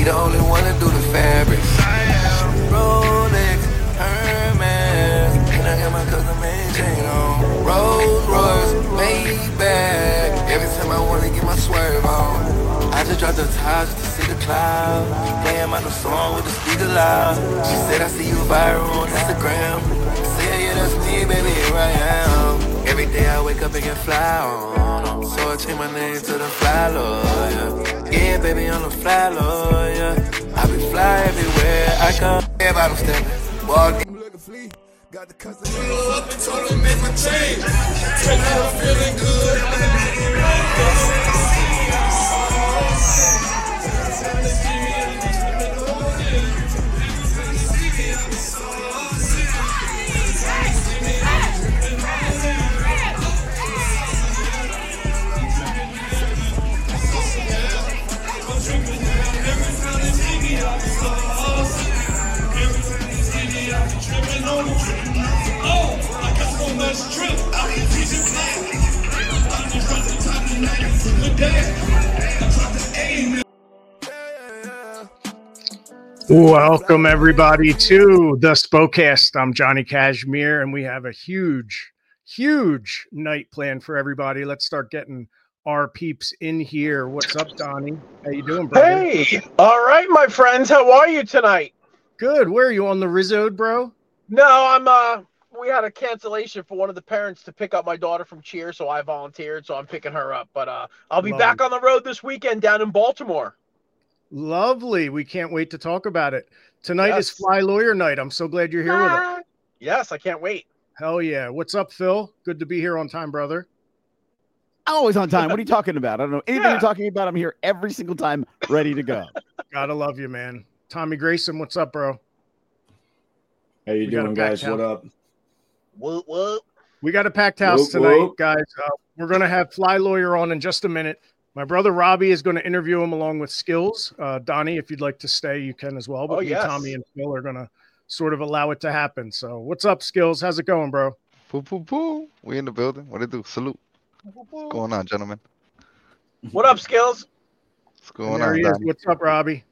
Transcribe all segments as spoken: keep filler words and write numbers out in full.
He the only one to do the fabrics. Rolex, Hermes, and I got my cousin man chain on. Rolls Royce, Maybach. Every time I wanna get my swerve on, I just dropped the top just to see the clouds. Playing my new song with the speaker loud. She said I see you viral on Instagram. I said yeah, that's me, baby, here I am. Every day I wake up and get fly on. So I change my name to the fly lawyer. Yeah, baby, I'm the fly lawyer. I be fly everywhere I come. Everybody stepping, walk in. Got the cousin up and told him make my change. Right now I'm feeling good. Welcome everybody to the Spokecast. I'm Johnny Cashmere, and we have a huge, huge night planned for everybody. Let's start getting our peeps in here. What's up, Donnie? How you doing, brother? Hey, all right, my friends. How are you tonight? Good. Where are you, on the Rizzo, bro? No, I'm. Uh, we had a cancellation for one of the parents to pick up my daughter from cheer, so I volunteered. So I'm picking her up. But uh, I'll be Lovely. back on the road this weekend down in Baltimore. Lovely. We can't wait to talk about it. Tonight Yes. is Fly Lawyer Night. I'm so glad you're here with us. Yes, I can't wait. Hell yeah. What's up, Phil? Good to be here on time, brother. Always on time. What are you talking about? I don't know anything Yeah. you're talking about. I'm here every single time, ready to go. Gotta love you, man. Tommy Grayson, what's up, bro? How you We got a doing, packed guys? house. What up? Whoop, whoop. We got a packed house Whoop, tonight, whoop. guys. Uh, we're going to have Fly Lawyer on in just a minute. My brother Robbie is going to interview him along with Skills. Uh, Donnie, if you'd like to stay, you can as well. But Oh, me, yes. Tommy, and Phil are going to sort of allow it to happen. So what's up, Skills? How's it going, bro? Poo poo poo. We in the building. What it do? Salute. What's going on, gentlemen? What up, Skills? What's And going there on, he is. Donnie? What's up, Robbie?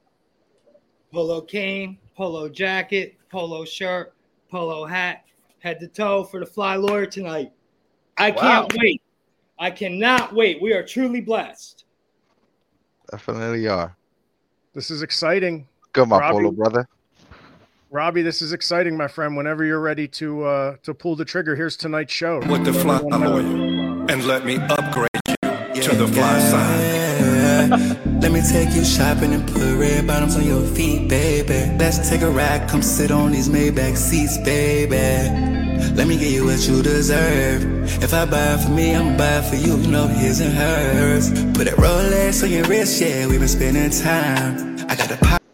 Polo cane, polo jacket, polo shirt, polo hat, head to toe for the Fly Lawyer tonight. I can't Wow. wait. I cannot wait. We are truly blessed. Definitely are. This is exciting. Good, my Robbie. polo brother. Robbie, this is exciting, my friend. Whenever you're ready to uh, to pull the trigger, here's tonight's show. With the Fly Lawyer, and let me upgrade you to the fly side. Let me take you shopping and put red bottoms on your feet, baby. Let's take a ride, come sit on these Maybach seats, baby. Let me get you what you deserve. If I buy it for me, I'm buy it for you, you know his and hers. Put that Rolex on your wrist, yeah, we've been spending time. I got the pop.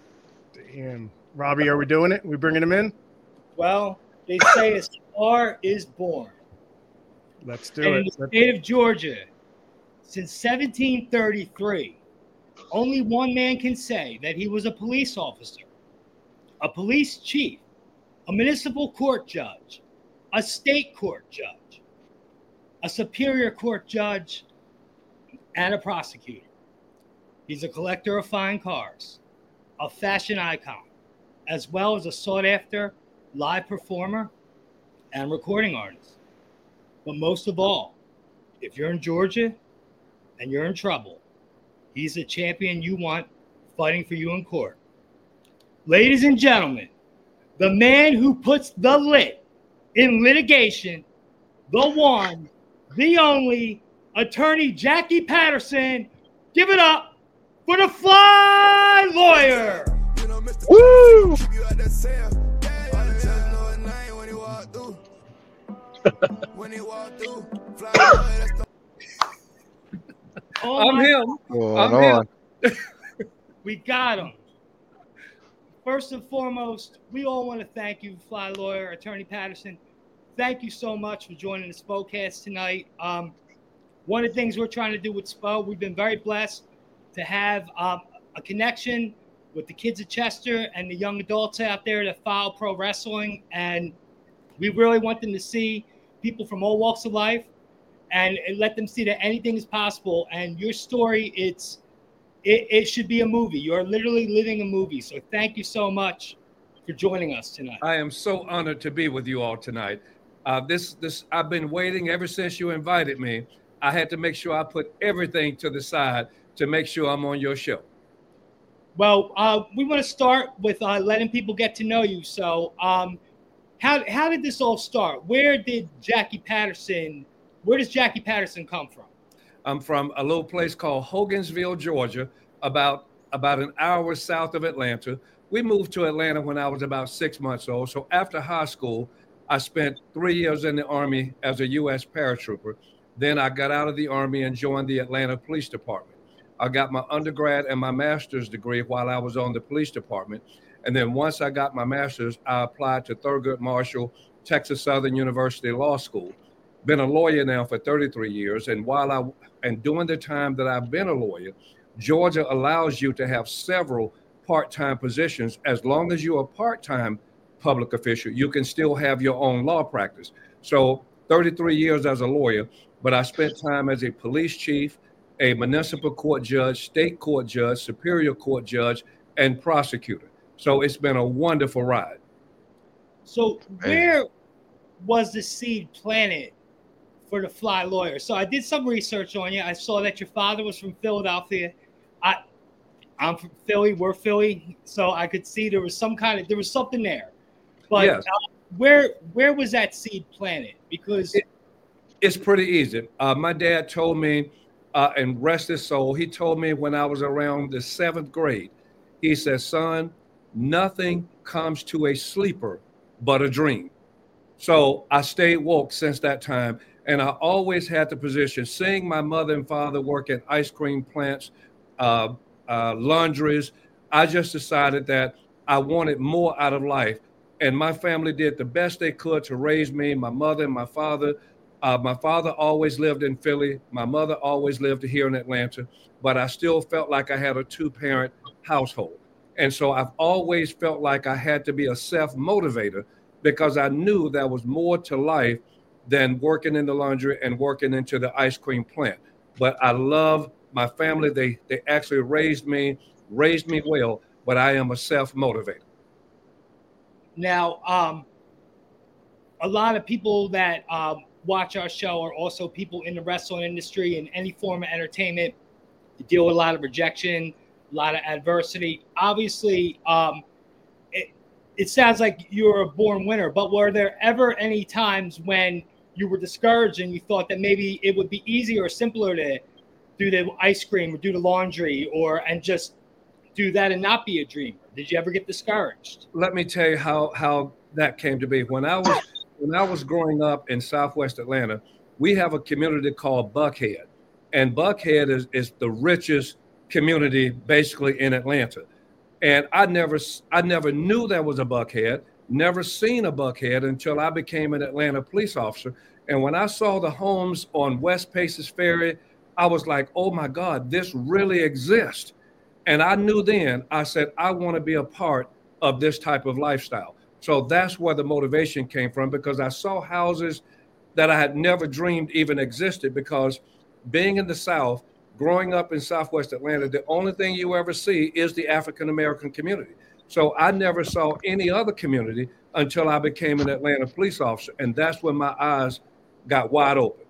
Damn. Robbie, are we doing it? We bringing him in? Well, they say a star is born. Let's do And it. in the Let's- state of Georgia, since seventeen thirty-three, only one man can say that he was a police officer, a police chief, a municipal court judge, a state court judge, a superior court judge, and a prosecutor. He's a collector of fine cars, a fashion icon, as well as a sought-after live performer and recording artist. But most of all, if you're in Georgia and you're in trouble, he's a champion you want fighting for you in court. Ladies and gentlemen, the man who puts the lit in litigation, the one, the only, attorney Jackie Patterson. Give it up for the Fly Lawyer. Woo! Oh I'm my- him. Going I'm on. him. We got him. First and foremost, we all want to thank you, Fly Lawyer, Attorney Patterson. Thank you so much for joining the Spokecast tonight. Um, one of the things we're trying to do with Spo, we've been very blessed to have um, a connection with the kids of Chester and the young adults out there that follow pro wrestling. And we really want them to see people from all walks of life and, and let them see that anything is possible. And your story, it's it, it should be a movie. You're literally living a movie. So thank you so much for joining us tonight. I am so honored to be with you all tonight. Uh, this, this, I've been waiting ever since you invited me. I had to make sure I put everything to the side to make sure I'm on your show. Well, uh, we want to start with uh, letting people get to know you. So, um, how how did this all start? Where did Jackie Patterson? Where does Jackie Patterson come from? I'm from a little place called Hogansville, Georgia, about about an hour south of Atlanta. We moved to Atlanta when I was about six months old. So after high school, I spent three years in the Army as a U S paratrooper. Then I got out of the Army and joined the Atlanta Police Department. I got my undergrad and my master's degree while I was on the police department. And then once I got my master's, I applied to Thurgood Marshall, Texas Southern University Law School. Been a lawyer now for thirty-three years. And while I, and during the time that I've been a lawyer, Georgia allows you to have several part-time positions. As long as you're a part-time public official, you can still have your own law practice. So thirty-three years as a lawyer, but I spent time as a police chief, a municipal court judge, state court judge, superior court judge, and prosecutor. So it's been a wonderful ride. So where was the seed planted for the Fly Lawyer? So I did some research on you. I saw that your father was from Philadelphia. I, I'm from Philly. We're Philly. So I could see there was some kind of, there was something there. But Yes. uh, where where was that seed planted? Because It- It's pretty easy. Uh, my dad told me, uh, and rest his soul, he told me when I was around the seventh grade, he said, son, nothing comes to a sleeper but a dream. So I stayed woke since that time. And I always had the position, seeing my mother and father work at ice cream plants, uh, uh, laundries, I just decided that I wanted more out of life. And my family did the best they could to raise me, my mother and my father. Uh, my father always lived in Philly. My mother always lived here in Atlanta, but I still felt like I had a two-parent household. And so I've always felt like I had to be a self-motivator because I knew there was more to life than working in the laundry and working into the ice cream plant. But I love my family. They, they actually raised me, raised me well, but I am a self-motivator. now, um, a lot of people that um, watch our show are also people in the wrestling industry and any form of entertainment. You deal with a lot of rejection, a lot of adversity. Obviously, um, it, it sounds like you were a born winner, but were there ever any times when you were discouraged and you thought that maybe it would be easier or simpler to do the ice cream or do the laundry or and just do that and not be a dreamer? Did you ever get discouraged? Let me tell you how, how that came to be. When I was when I was growing up in Southwest Atlanta, we have a community called Buckhead. And Buckhead is, is the richest community basically in Atlanta. And I never I never knew there was a Buckhead, never seen a Buckhead until I became an Atlanta police officer. And when I saw the homes on West Paces Ferry, I was like, oh my God, this really exists. And I knew then, I said, I want to be a part of this type of lifestyle. So that's where the motivation came from, because I saw houses that I had never dreamed even existed, because being in the South, growing up in Southwest Atlanta, the only thing you ever see is the African-American community. So I never saw any other community until I became an Atlanta police officer. And that's when my eyes got wide open.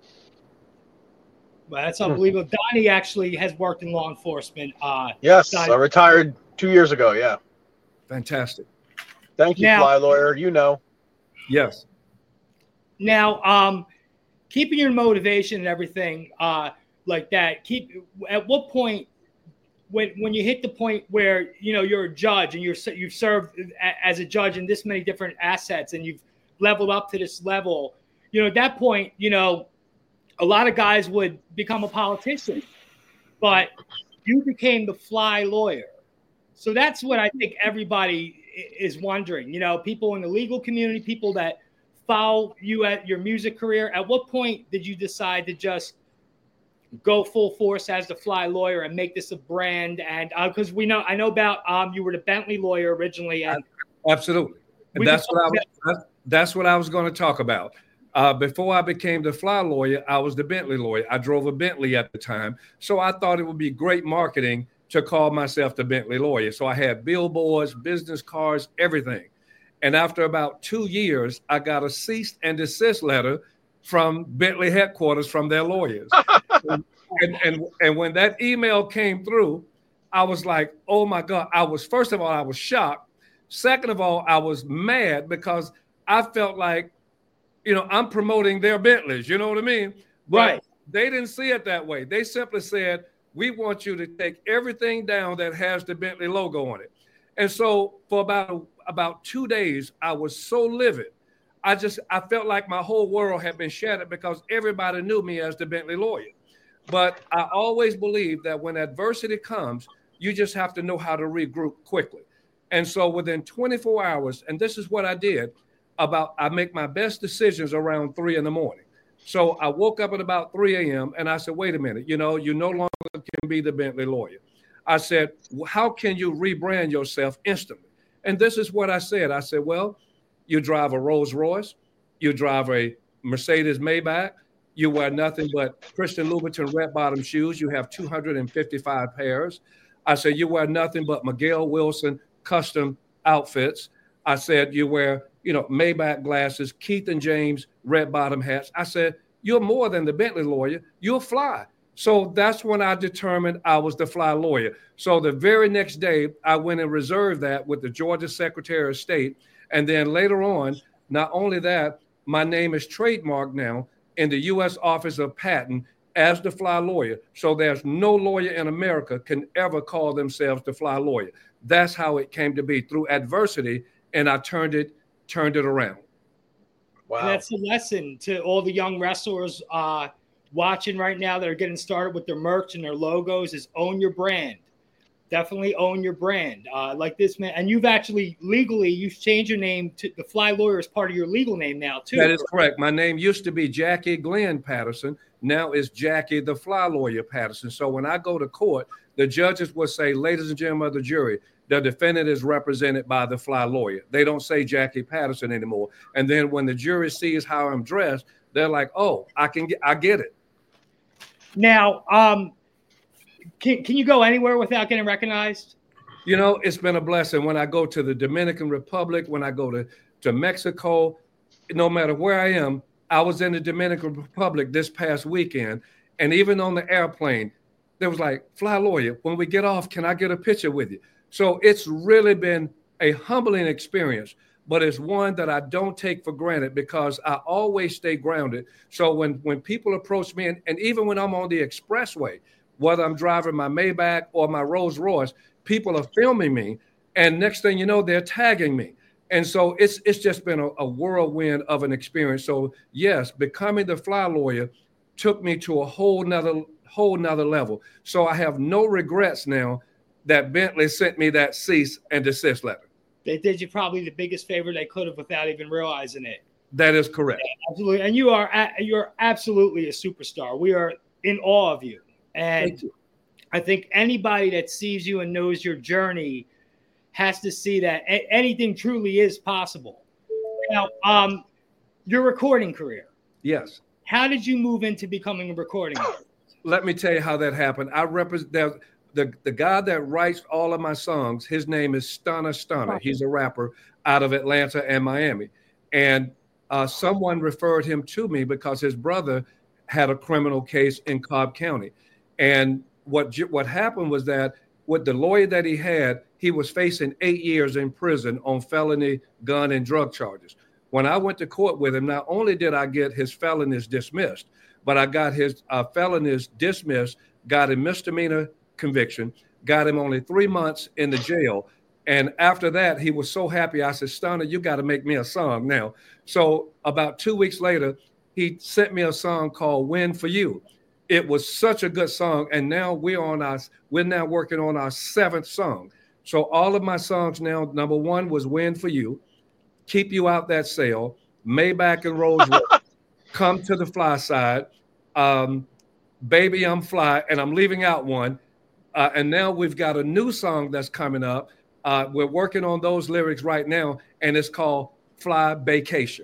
Well, that's unbelievable. Donnie actually has worked in law enforcement. Uh, Yes, Donnie- I retired two years ago. Yeah. Fantastic. Thank you, Now- Fly Lawyer. You know. Yes. Now, um, keeping your motivation and everything uh, like that, keep. At what point, when when you hit the point where you know you're a judge and you're you've served a- as a judge in this many different assets and you've leveled up to this level, you know, at that point, you know, a lot of guys would become a politician, but you became the Fly Lawyer. So that's what I think everybody i- is wondering. You know, people in the legal community, people that follow you at your music career. At what point did you decide to just go full force as the Fly Lawyer and make this a brand? And because uh, we know, I know about um, you were the Bentley Lawyer originally, and Absolutely. And We that's can what I talk was, that's- that's what I was going to talk about. Uh, before I became the Fly Lawyer, I was the Bentley Lawyer. I drove a Bentley at the time. So I thought it would be great marketing to call myself the Bentley Lawyer. So I had billboards, business cards, everything. And after about two years, I got a cease and desist letter from Bentley headquarters from their lawyers. and, and, and when that email came through, I was like, oh my God. I was, first of all, I was shocked. Second of all, I was mad because I felt like, you know, I'm promoting their Bentleys. You know what I mean? But Right. they didn't see it that way. They simply said, we want you to take everything down that has the Bentley logo on it. And so for about, about two days, I was so livid. I just, I felt like my whole world had been shattered because everybody knew me as the Bentley Lawyer. But I always believe that when adversity comes, you just have to know how to regroup quickly. And so within twenty-four hours, and this is what I did, about I make my best decisions around three in the morning. So I woke up at about three a.m. and I said, wait a minute, you know, you no longer can be the Bentley Lawyer. I said, well, how can you rebrand yourself instantly? And this is what I said. I said, well, you drive a Rolls Royce, you drive a Mercedes Maybach, you wear nothing but Christian Louboutin red bottom shoes. You have two hundred fifty-five pairs. I said, you wear nothing but Miguel Wilson custom outfits. I said, you wear, you know, Maybach glasses, Keith and James red bottom hats. I said, you're more than the Bentley Lawyer. You'll fly. So that's when I determined I was the fly lawyer. So the very next day, I went and reserved that with the Georgia Secretary of State. And then later on, not only that, my name is trademarked now in the U S Office of Patent as the fly lawyer. So there's no lawyer in America can ever call themselves the fly lawyer. That's how it came to be, through adversity, and I turned it turned it around. Wow. And that's a lesson to all the young wrestlers uh, watching right now that are getting started with their merch and their logos is own your brand. Definitely own your brand. Uh, like this man, and you've actually legally, you've changed your name to the Fly Lawyer as part of your legal name now too. That is correct. My name used to be Jackie Glenn Patterson. Now it's Jackie the Fly Lawyer Patterson. So when I go to court, the judges will say, ladies and gentlemen of the jury, the defendant is represented by the Fly Lawyer. They don't say Jackie Patterson anymore. And then when the jury sees how I'm dressed, they're like, oh, I can get, I get it. Now, um, can, can you go anywhere without getting recognized? You know, it's been a blessing. When I go to the Dominican Republic, when I go to, to Mexico, no matter where I am, I was in the Dominican Republic this past weekend, and even on the airplane, there was like, Fly Lawyer, when we get off, can I get a picture with you? So it's really been a humbling experience, but it's one that I don't take for granted because I always stay grounded. So when, when people approach me, and, and even when I'm on the expressway, whether I'm driving my Maybach or my Rolls Royce, people are filming me, and next thing you know, they're tagging me. And so it's it's just been a, a whirlwind of an experience. So yes, becoming the Fly Lawyer took me to a whole nother whole nother level. So I have no regrets now that Bentley sent me that cease and desist letter. They did you probably the biggest favor they could have without even realizing it. That is correct. Yeah, absolutely. And you are you're absolutely a superstar. We are in awe of you. And you. I think anybody that sees you and knows your journey has to see that anything truly is possible. Now, um, your recording career. Yes. How did you move into becoming a recording artist? Let me tell you how that happened. I represent the, the the guy that writes all of my songs. His name is Stunner Stunner. He's a rapper out of Atlanta and Miami. And uh, someone referred him to me because his brother had a criminal case in Cobb County. And what what happened was that with the lawyer that he had, he was facing eight years in prison on felony gun and drug charges. When I went to court with him, not only did I get his felonies dismissed, but I got his uh, felonies dismissed, got a misdemeanor conviction, got him only three months in the jail. And after that, he was so happy. I said, Stunner, you got to make me a song now. So about two weeks later, he sent me a song called Win For You. It was such a good song. And now we're on our, we're now working on our seventh song. So all of my songs now, number one was Win For You, Keep You Out That Sale, Maybach and Rolls Royce, Come to the Fly Side, um, Baby I'm Fly, and I'm leaving out one. Uh, and now we've got a new song that's coming up. Uh, we're working on those lyrics right now, and it's called Fly Vacation.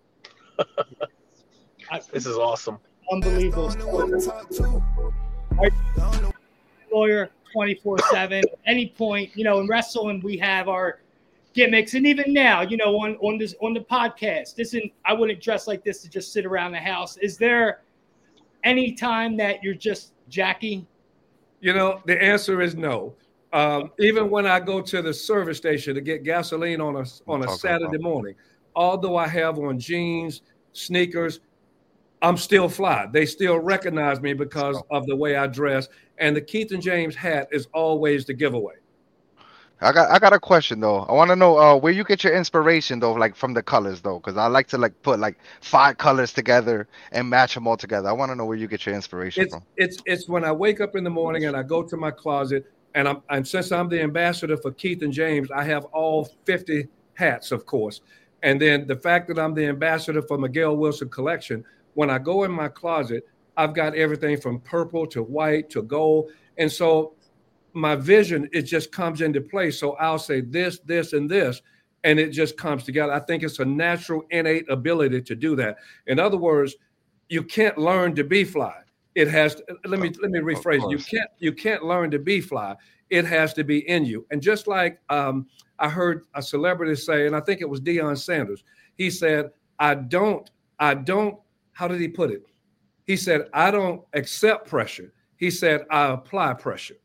This is awesome. Unbelievable. Lawyer, twenty-four seven. At any point, you know, in wrestling, we have our gimmicks, and even now, you know, on on this on the podcast, this isn't, I wouldn't dress like this to just sit around the house. Is there any time that you're just Jackie? You know, the answer is no. Um, even when I go to the service station to get gasoline on a on a Saturday morning, although I have on jeans, sneakers, I'm still fly. They still recognize me because of the way I dress. And the Keith and James hat is always the giveaway. I got I got a question though. I want to know uh, where you get your inspiration though, like from the colors though, because I like to like put like five colors together and match them all together. I want to know where you get your inspiration It's from. it's it's when I wake up in the morning and I go to my closet, and I'm and since I'm the ambassador for Keith and James, I have all fifty hats, of course. And then the fact that I'm the ambassador for Miguel Wilson Collection, when I go in my closet, I've got everything from purple to white to gold, and so my vision, it just comes into play. So I'll say this, this, and this, and it just comes together. I think it's a natural, innate ability to do that. In other words, you can't learn to be fly. It has to, let me let me rephrase. You can't you can't learn to be fly. It has to be in you. And just like um, I heard a celebrity say, and I think it was Deion Sanders, he said, I don't, I don't, how did he put it? He said, I don't accept pressure. He said, I apply pressure.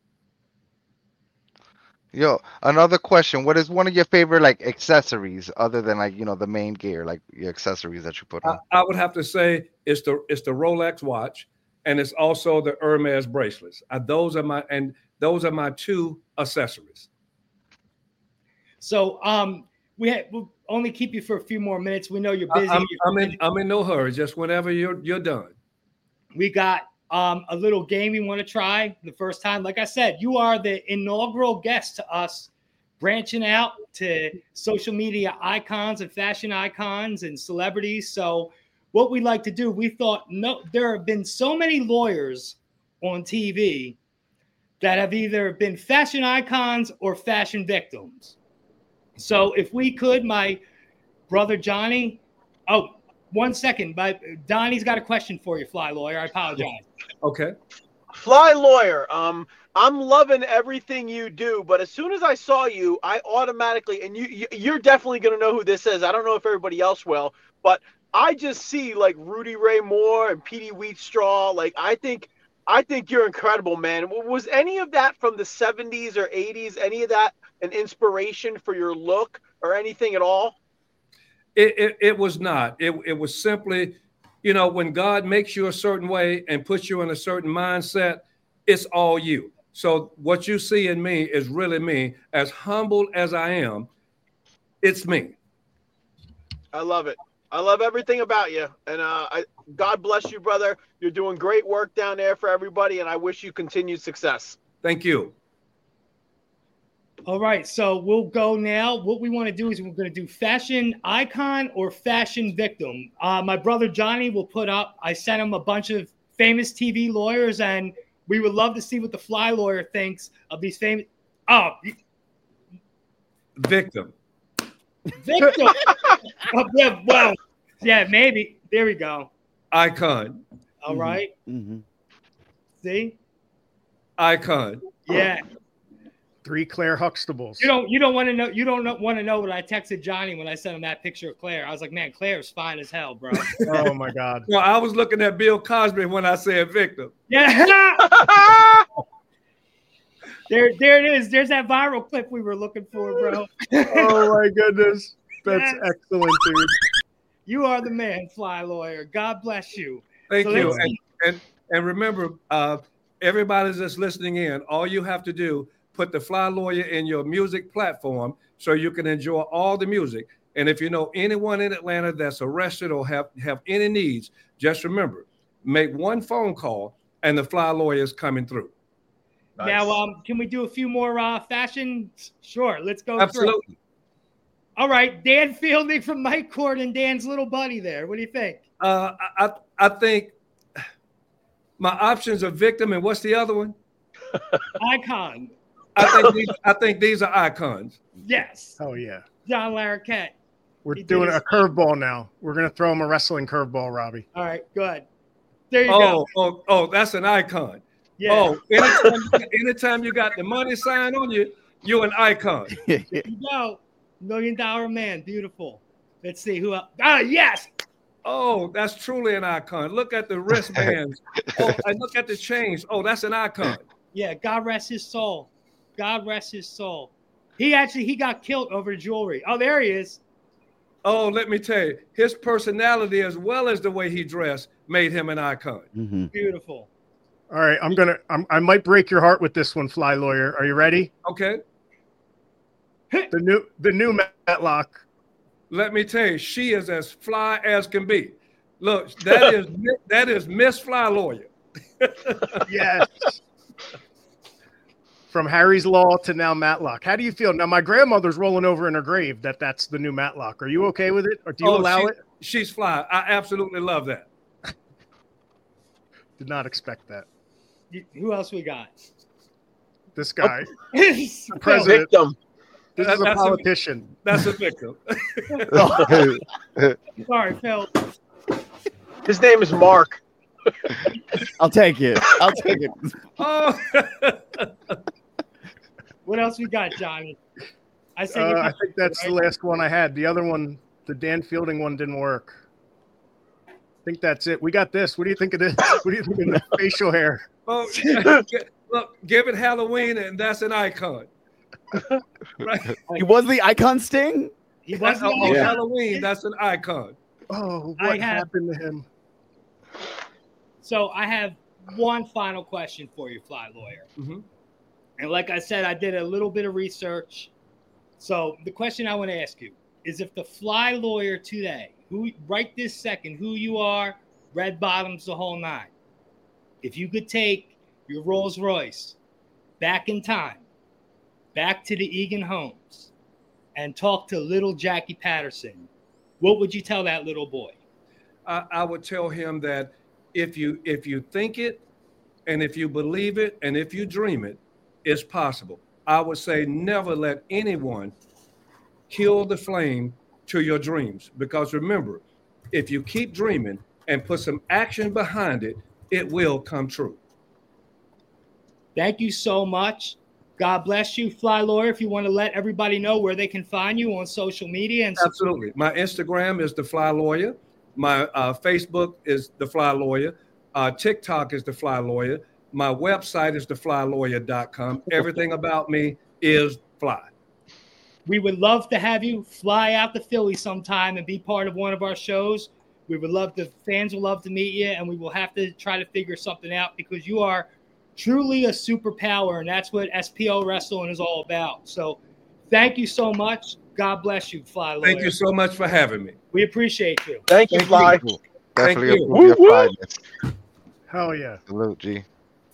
Yo, another question. What is one of your favorite like accessories other than like, you know, the main gear, like your accessories that you put on? I, I would have to say it's the it's the Rolex watch, and it's also the Hermes bracelets. Uh, those are my and those are my two accessories. So um, we ha- we'll only keep you for a few more minutes. We know you're busy. I, I'm, You're I'm in busy. I'm in no hurry. Just whenever you're you're done. We got um, a little game we want to try the first time. Like I said, you are the inaugural guest to us, branching out to social media icons and fashion icons and celebrities. So what we like to do, we thought, no, there have been so many lawyers on T V that have either been fashion icons or fashion victims. So if we could, my brother Johnny, oh, one second, but Donnie's got a question for you, Fly Lawyer. I apologize. Okay. Fly Lawyer, um, I'm loving everything you do, but as soon as I saw you, I automatically, and you, you you're definitely going to know who this is. I don't know if everybody else will, but I just see like Rudy Ray Moore and Petey Wheatstraw. Like, I think, I think you're incredible, man. Was any of that from the seventies or eighties, any of that an inspiration for your look or anything at all? It, it, it was not. It, it was simply, you know, when God makes you a certain way and puts you in a certain mindset, it's all you. So what you see in me is really me. As humble as I am, it's me. I love it. I love everything about you. And uh, I, God bless you, brother. You're doing great work down there for everybody, and I wish you continued success. Thank you. All right, so we'll go now. What we want to do is we're going to do fashion icon or fashion victim. Uh, my brother Johnny will put up, I sent him a bunch of famous T V lawyers, and we would love to see what the Fly Lawyer thinks of these famous. Oh, victim. Victim. Oh, yeah, well, yeah, maybe. There we go. Icon. All right. Mm-hmm. See? Icon. Yeah. Three Claire Huxtables. You don't. You don't want to know. You don't want to know what I texted Johnny when I sent him that picture of Claire. I was like, "Man, Claire's fine as hell, bro." Oh my God. Well, I was looking at Bill Cosby when I said victim. Yeah. there, there it is. There's that viral clip we were looking for, bro. Oh my goodness, that's Yes. excellent, dude. You are the man, Fly Lawyer. God bless you. Thank So you. let's And, see. and and remember, uh, everybody that's listening in, all you have to do, put the Fly Lawyer in your music platform so you can enjoy all the music. And if you know anyone in Atlanta that's arrested or have, have any needs, just remember, make one phone call and the Fly Lawyer is coming through. Now, um, can we do a few more uh, fashion? Sure, let's go. Absolutely. Through. All right, Dan Fielding from Night Court and Dan's little buddy there. What do you think? Uh, I, I I think my options are victim, and what's the other one? Icon. I think these, I think these are icons. Yes. Oh yeah. John Larroquette. We're He did doing his- a curveball now. We're gonna throw him a wrestling curveball, Robbie. All right, good. There you Oh, go. oh, oh, that's an icon. Yeah. Oh, anytime, anytime you got the money sign on you, you're an icon. There you go. Million dollar man. Beautiful. Let's see who else. Ah, yes. Oh, that's truly an icon. Look at the wristbands. Oh, and look at the chains. Oh, that's an icon. Yeah, God rest his soul. God rest his soul. He actually he got killed over jewelry. Oh, there he is. Oh, let me tell you, his personality as well as the way he dressed made him an icon. Mm-hmm. Beautiful. All right, I'm gonna. I'm, I might break your heart with this one, Fly Lawyer. Are you ready? Okay. The new, the new Matlock. Let me tell you, she is as fly as can be. Look, that is that is Miss Fly Lawyer. Yes. From Harry's Law to now Matlock. How do you feel now? My grandmother's rolling over in her grave that that's the new Matlock. Are you okay with it, or do you Oh, allow she- it? She's fly. I absolutely love that. Did not expect that. You- Who else we got? This guy, Phil. president. Victim. This That- is a that's a- politician. That's a victim. Sorry, Phil. His name is Mark. I'll take it. I'll take it. Oh, What else we got, Johnny? I said Uh, you I got- think that's the last one I had. The other one, the Dan Fielding one, didn't work. I think that's it. We got this. What do you think of this? What do you think of the facial hair? oh, look, give it Halloween, and that's an icon. Right? He was the icon Sting? He was the On icon. Halloween, that's an icon. Oh, I what have- happened to him? So I have one final question for you, Fly Lawyer. Mhm. And like I said, I did a little bit of research. So the question I want to ask you is if the Fly Lawyer today, who right this second, who you are, red bottoms, the whole nine, if you could take your Rolls Royce back in time, back to the Egan homes, and talk to little Jackie Patterson, what would you tell that little boy? I, I would tell him that if you if you think it, and if you believe it, and if you dream it, it's possible. I would say never let anyone kill the flame to your dreams, because remember, if you keep dreaming and put some action behind it, it will come true. Thank you so much. God bless you, Fly Lawyer. If you want to let everybody know where they can find you on social media. And Absolutely. My Instagram is The Fly Lawyer. My uh, Facebook is The Fly Lawyer. Uh, TikTok is The Fly Lawyer. My website is the fly lawyer dot com. Everything about me is fly. we would love to have you fly out to Philly sometime and be part of one of our shows. We would love to, fans will love to meet you, and we will have to try to figure something out because you are truly a superpower, and that's what S P O Wrestling is all about. So thank you so much. God bless you, Fly Lawyer. Thank you so much for having me. We appreciate you. Thank you, Thank Fly. you. Definitely you. approve your Woo, woo. flyness. Hell yeah. Salute, G.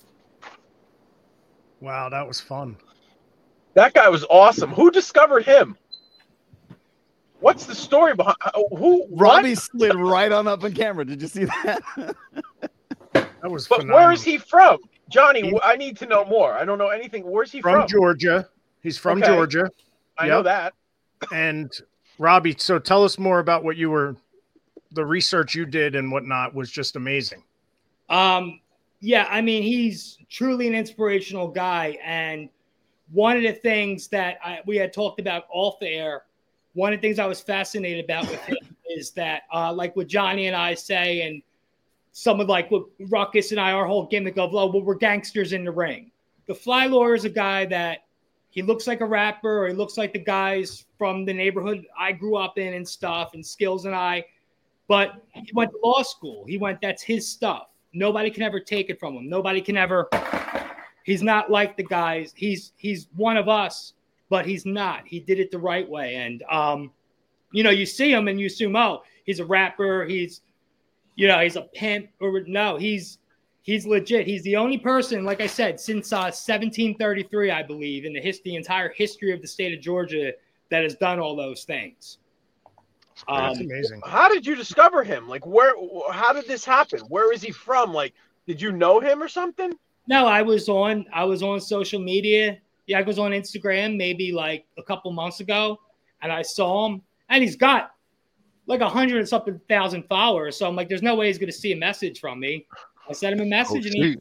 Wow, that was fun. That guy was awesome. Who discovered him? What's the story behind who? Robbie what? slid right on up on camera. Did you see that? That was But phenomenal. where is he from, Johnny? He- I need to know more. I don't know anything. Where's he From from? Georgia. He's from Okay. Georgia. I know Yep. that. And Robbie, so tell us more about what you were, the research you did and whatnot was just amazing. Um, yeah, I mean, he's truly an inspirational guy. And one of the things that I, we had talked about off the air, one of the things I was fascinated about with him is that, uh, like what Johnny and I say, and some of like what Ruckus and I, our whole gimmick of, oh, well, we're gangsters in the ring. The Fly Lawyer is a guy that he looks like a rapper, or he looks like the guys from the neighborhood I grew up in and stuff, and Skills and I. But he went to law school. He went, that's his stuff. Nobody can ever take it from him. Nobody can ever, he's not like the guys. He's he's one of us, but he's not. He did it the right way. And, um, you know, you see him and you assume, oh, he's a rapper. He's, you know, he's a pimp. Or no, he's he's legit. He's the only person, like I said, since uh, seventeen thirty-three, I believe, in the, his, the entire history of the state of Georgia that has done all those things. That's Um, amazing. How did you discover him? Like, where? How did this happen? Where is he from? Like, did you know him or something? No, I was on I was on social media. Yeah, I was on Instagram maybe like a couple months ago, and I saw him, and he's got like a hundred and something thousand followers. So I'm like, there's no way he's gonna see a message from me. I sent him a message, Oh, and he, sweet.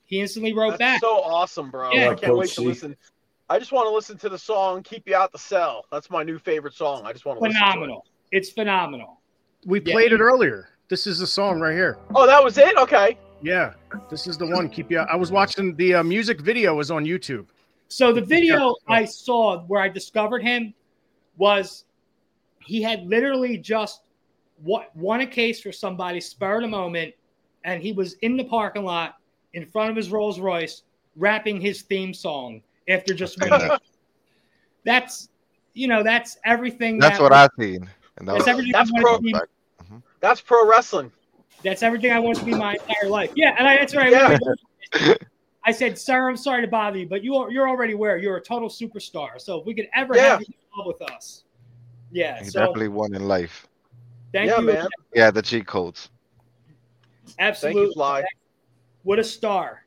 he instantly wrote That's back. so awesome, bro. Yeah. I can't wait to listen. I just want to listen to the song "Keep You Out the Cell." That's my new favorite song. I just want to listen to it. Phenomenal. It's phenomenal. We Yeah. played it earlier. This is the song right here. Oh, that was it? Okay. Yeah, this is the one. Keep you. I was watching the uh, music video was on YouTube. So the video I saw where I discovered him was he had literally just wa- won a case for somebody, spur of the moment, and he was in the parking lot in front of his Rolls Royce rapping his theme song after just winning. That's, you know, that's everything. That's that what was, I've seen. And that That's was- everything. That's I wanted pro- to be, Mhm. That's pro wrestling. that's everything I want to be my entire life. Yeah, and I, that's right. Yeah. I said, sir, I'm sorry to bother you, but you are, you're already aware you're a total superstar. So if we could ever Yeah. have you involved with us, yeah. He So definitely won in life. thank Yeah, you, man. Yeah, the cheat codes. absolutely. Thank you, Fly. What a star!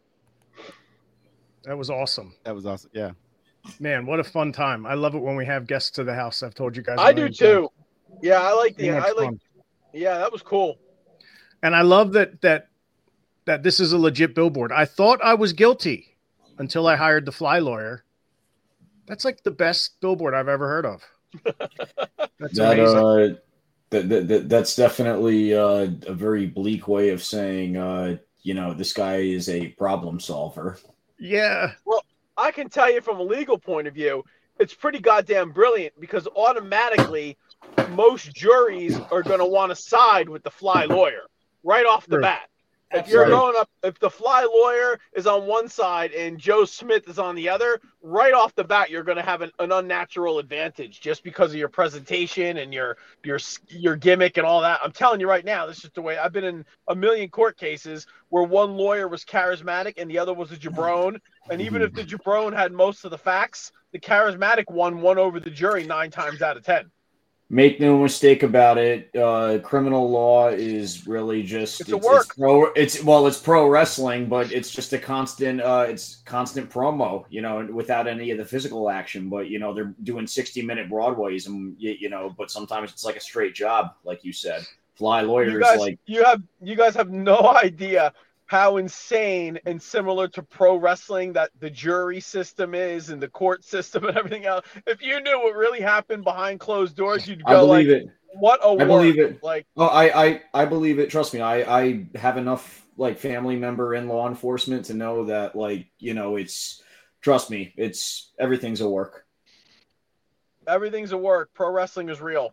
That was awesome, That was awesome. Yeah. man. What a fun time. I love it when we have guests to the house. I've told you guys. a I do million too. times. Yeah, I like the. Too much I like. fun. Yeah, that was cool. And I love that that that this is a legit billboard. I thought I was guilty until I hired the Fly Lawyer. That's like the best billboard I've ever heard of. That's That amazing. uh, that, that, that that's definitely uh, a very bleak way of saying, uh, you know, this guy is a problem solver. Yeah. I can tell you from a legal point of view, it's pretty goddamn brilliant because automatically most juries are going to want to side with the Fly Lawyer right off the Sure. bat. If you're Right. going up, if the Fly Lawyer is on one side and Joe Smith is on the other, right off the bat, you're going to have an, an unnatural advantage just because of your presentation and your your your gimmick and all that. I'm telling you right now, this is just the way I've been in a million court cases where one lawyer was charismatic and the other was a jabron. And even if the jabron had most of the facts, the charismatic one won over the jury nine times out of ten. Make no mistake about it. Uh, criminal law is really just It's a it's, work. it's pro. It's well, it's pro wrestling, but it's just a constant. Uh, it's constant promo, you know, without any of the physical action. But you know, they're doing sixty minute Broadways, and you, you know, but sometimes it's like a straight job, like you said. Fly lawyers, You guys, like you have you guys have no idea how insane and similar to pro wrestling that the jury system is and the court system and everything else. If you knew what really happened behind closed doors, you'd I go believe like, it. "What a I work!" believe it. Like, Oh, I, I, I believe it. Trust me. I, I have enough like family member in law enforcement to know that, like, you know, it's, trust me, it's, everything's a work. everything's a work. Pro wrestling is real.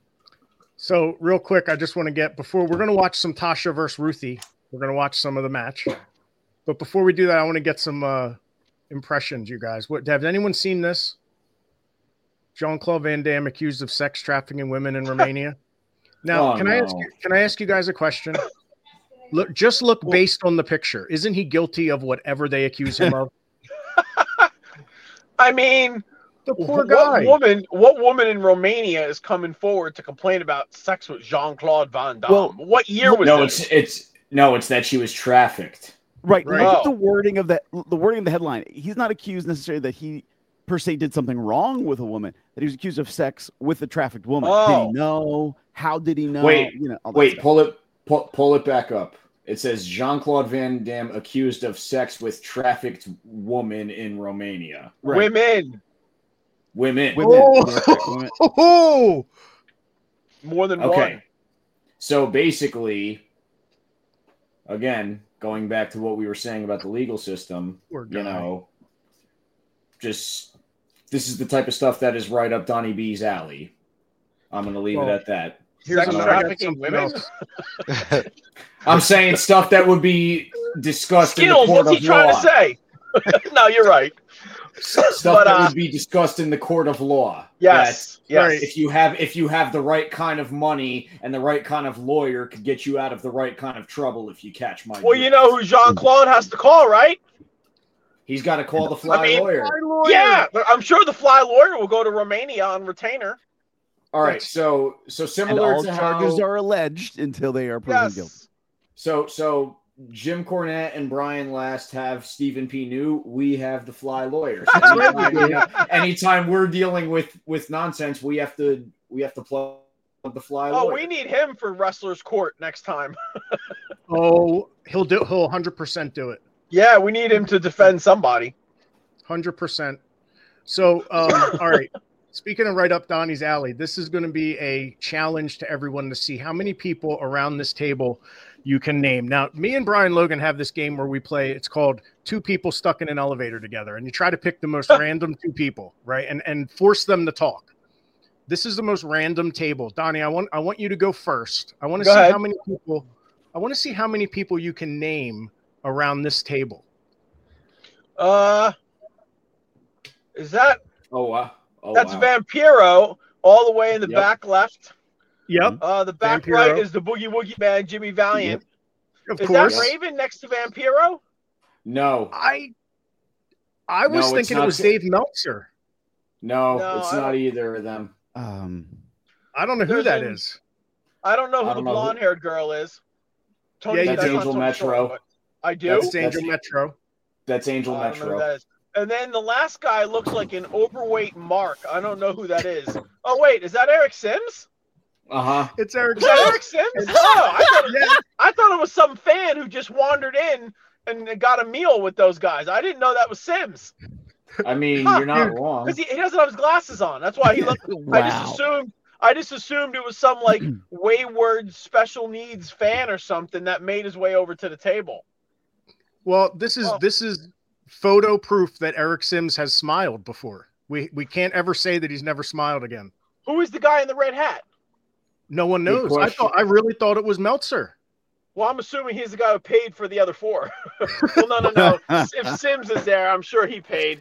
So real quick, I just want to get before we're going to watch some Tasha versus Ruthie. We're going to watch some of the match, but before we do that, I want to get some uh, impressions. You guys, what have anyone seen this? Jean-Claude Van Damme accused of sex trafficking women in Romania. Now, Oh, can I no. ask you, can I ask you guys a question? Look, just look based on the picture. Isn't he guilty of whatever they accuse him of? I mean, The poor what guy. woman? What woman in Romania is coming forward to complain about sex with Jean-Claude Van Damme? Well, what year was No, this? it's, it's, no, it's that she was trafficked. Right. Right. Look at Oh. the wording of that. The wording of the headline. He's not accused necessarily that he per se did something wrong with a woman. That he was accused of sex with a trafficked woman. Did Oh. he know? How did he know? Wait, You know. all that Wait, stuff. pull it, pull, pull it back up. It says Jean-Claude Van Damme accused of sex with trafficked woman in Romania. Right. Women, Women. Women. Oh. Yeah, correct, women. Oh, more than Okay. one. So basically, again, going back to what we were saying about the legal system, poor you guy. know, just this is the type of stuff that is right up Donnie B's alley. I'm going to leave Well, it at that. Here's Sex another- I got trafficking something women? else. I'm saying stuff that would be discussed in the Skills, court what's he of trying law. to say? No, you're right. Stuff But, that uh, would be discussed in the court of law. Yes, yes. Right. If you have if you have the right kind of money and the right kind of lawyer could get you out of the right kind of trouble if you catch my Well, you drift. know who Jean-Claude has to call, right? He's got to call the fly I mean, lawyer. Yeah, but I'm sure the Fly Lawyer will go to Romania on retainer. All right, so so And similar all to charges how, are alleged until they are proven guilty. Yes. so so Jim Cornette and Brian Last have Stephen P. New. We have the fly lawyer. So anytime, you know, anytime we're dealing with with nonsense, we have to we have to plug the fly Oh, lawyer. we need him for Wrestler's Court next time. Oh, he'll do. He'll one hundred percent do it. Yeah, we need him to defend somebody. one hundred percent. So, um, all right. Speaking of right up Donnie's alley, this is going to be a challenge to everyone to see how many people around this table you can name. Now, me and Brian Logan have this game where we play. It's called Two People Stuck in an Elevator Together, and you try to pick the most random two people, right, and and force them to talk. This is the most random table. Donnie, I want I want you to go first. I want to Go see ahead. how many people. I want to see how many people you can name around this table. Uh, is that Oh wow. Oh, that's wow. Vampiro all the way in the Yep. back left? Yep, Uh, the back Vampiro. right is the Boogie Woogie Man, Jimmy Valiant. of Is course. that Raven next to Vampiro? No, I I was No, it's thinking it not was Sa- Dave Meltzer. no, No, it's I not don't- either of them. Um, I don't know who There's that an- is. I don't know who I the don't know who- blonde-haired girl is. Tony, Yeah, you that's do. not Angel Tony Metro. Storm, but I do. That's- It's Angel Metro. That's Angel I don't know who Metro. that is. And then the last guy looks like an overweight Mark. I don't know who that is. Oh wait, is that Eric Sims? Uh huh. It's Eric. Is that Eric Sims? Oh, I thought, Yeah. I thought it was some fan who just wandered in and got a meal with those guys. I didn't know that was Sims I mean, Huh, you're not dude. wrong. because he, he doesn't have his glasses on. That's why he looked. I just wow. assumed. I just assumed it was some like wayward special needs fan or something that made his way over to the table. Well, this is Well- this is photo proof that Eric Sims has smiled before. We we can't ever say that he's never smiled again. Who is the guy in the red hat? No one Good knows. I question. thought I really thought it was Meltzer. Well, I'm assuming he's the guy who paid for the other four. Well, no, no, no. If Sims is there, I'm sure he paid.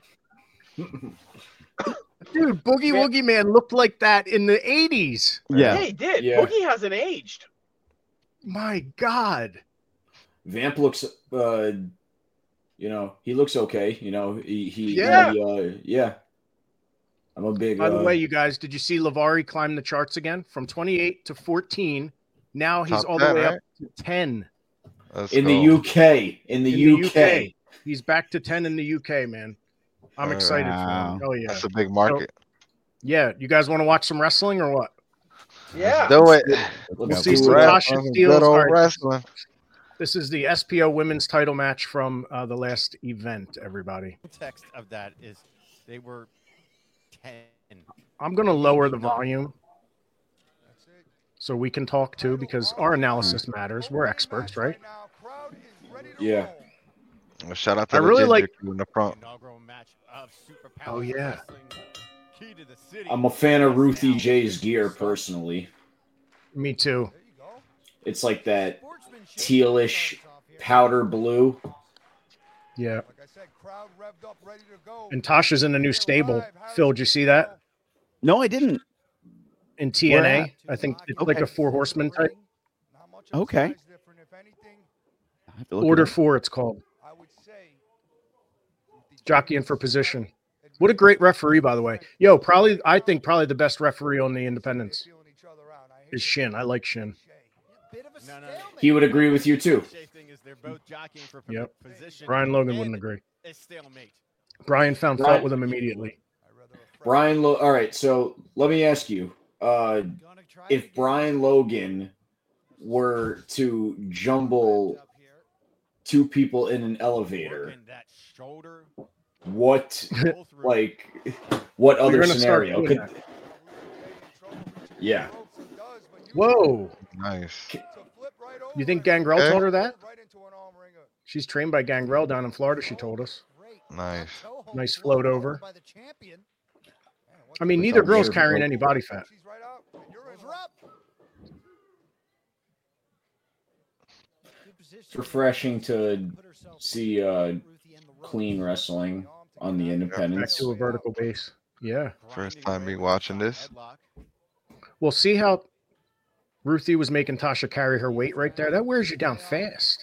Dude, Boogie Yeah. Woogie Man looked like that in the eighties. Yeah, Yeah. he did. Yeah. Boogie hasn't aged. My God. Vamp looks, uh, you know, he looks okay. You know, he, he Yeah. he, uh, yeah. I'm a big. By the uh, way, you guys, did you see Lavari climb the charts again from twenty-eight to fourteen? Now he's Top all the ten, way right? up to ten. Let's in the go. U K, in the, In U K. He's back to ten in the U K, man. I'm excited Wow. for him. Oh yeah. That's a big market. Yeah, you guys want to watch some wrestling or what? Yeah. Do it. Let's We'll do see it. some Right. Tasha Some Steele's. Good old All right. wrestling. This is the S P O women's title match from uh, the last event, everybody. Context of that is they were ten. I'm going to lower the volume so we can talk too because our analysis matters. We're experts, right? Yeah. Well, shout out to I the really ginger like- crew in the front. Inaugural match of Super Oh, Power yeah. Wrestling. Key to the city. I'm a fan of Ruthie J's gear personally. Me too. It's like that tealish powder blue. Yeah. And Tasha's in a new stable. Phil, did you see that? No, I didn't. In T N Where A? at? I think it's like Okay. a four horseman type. Okay. I have to look it Order up. four, it's called. Jockeying for position. What a great referee, by the way. Yo, probably, I think probably the best referee on the independents is Shin. I like Shin. No, no. He would agree with you too. Cliche thing is they're both jockeying for Yep. position. Brian Logan and wouldn't agree. a stalemate. Brian found Brian- fault with him immediately. Brian, Lo- all right. So let me ask you: uh, if Brian Logan were to jumble two people in an elevator, Working that shoulder. what, pull through. like, what We're other gonna start scenario doing could? that. Yeah. Whoa. Nice. You think Gangrel Okay. told her that? She's trained by Gangrel down in Florida, she told us. Nice. Nice float over. I mean, neither Without girl's hair, carrying but- any body fat. It's refreshing to see uh, clean wrestling on the Back independents. to a vertical base. Yeah. First time me watching this. Well, see how Ruthie was making Tasha carry her weight right there? That wears you down fast.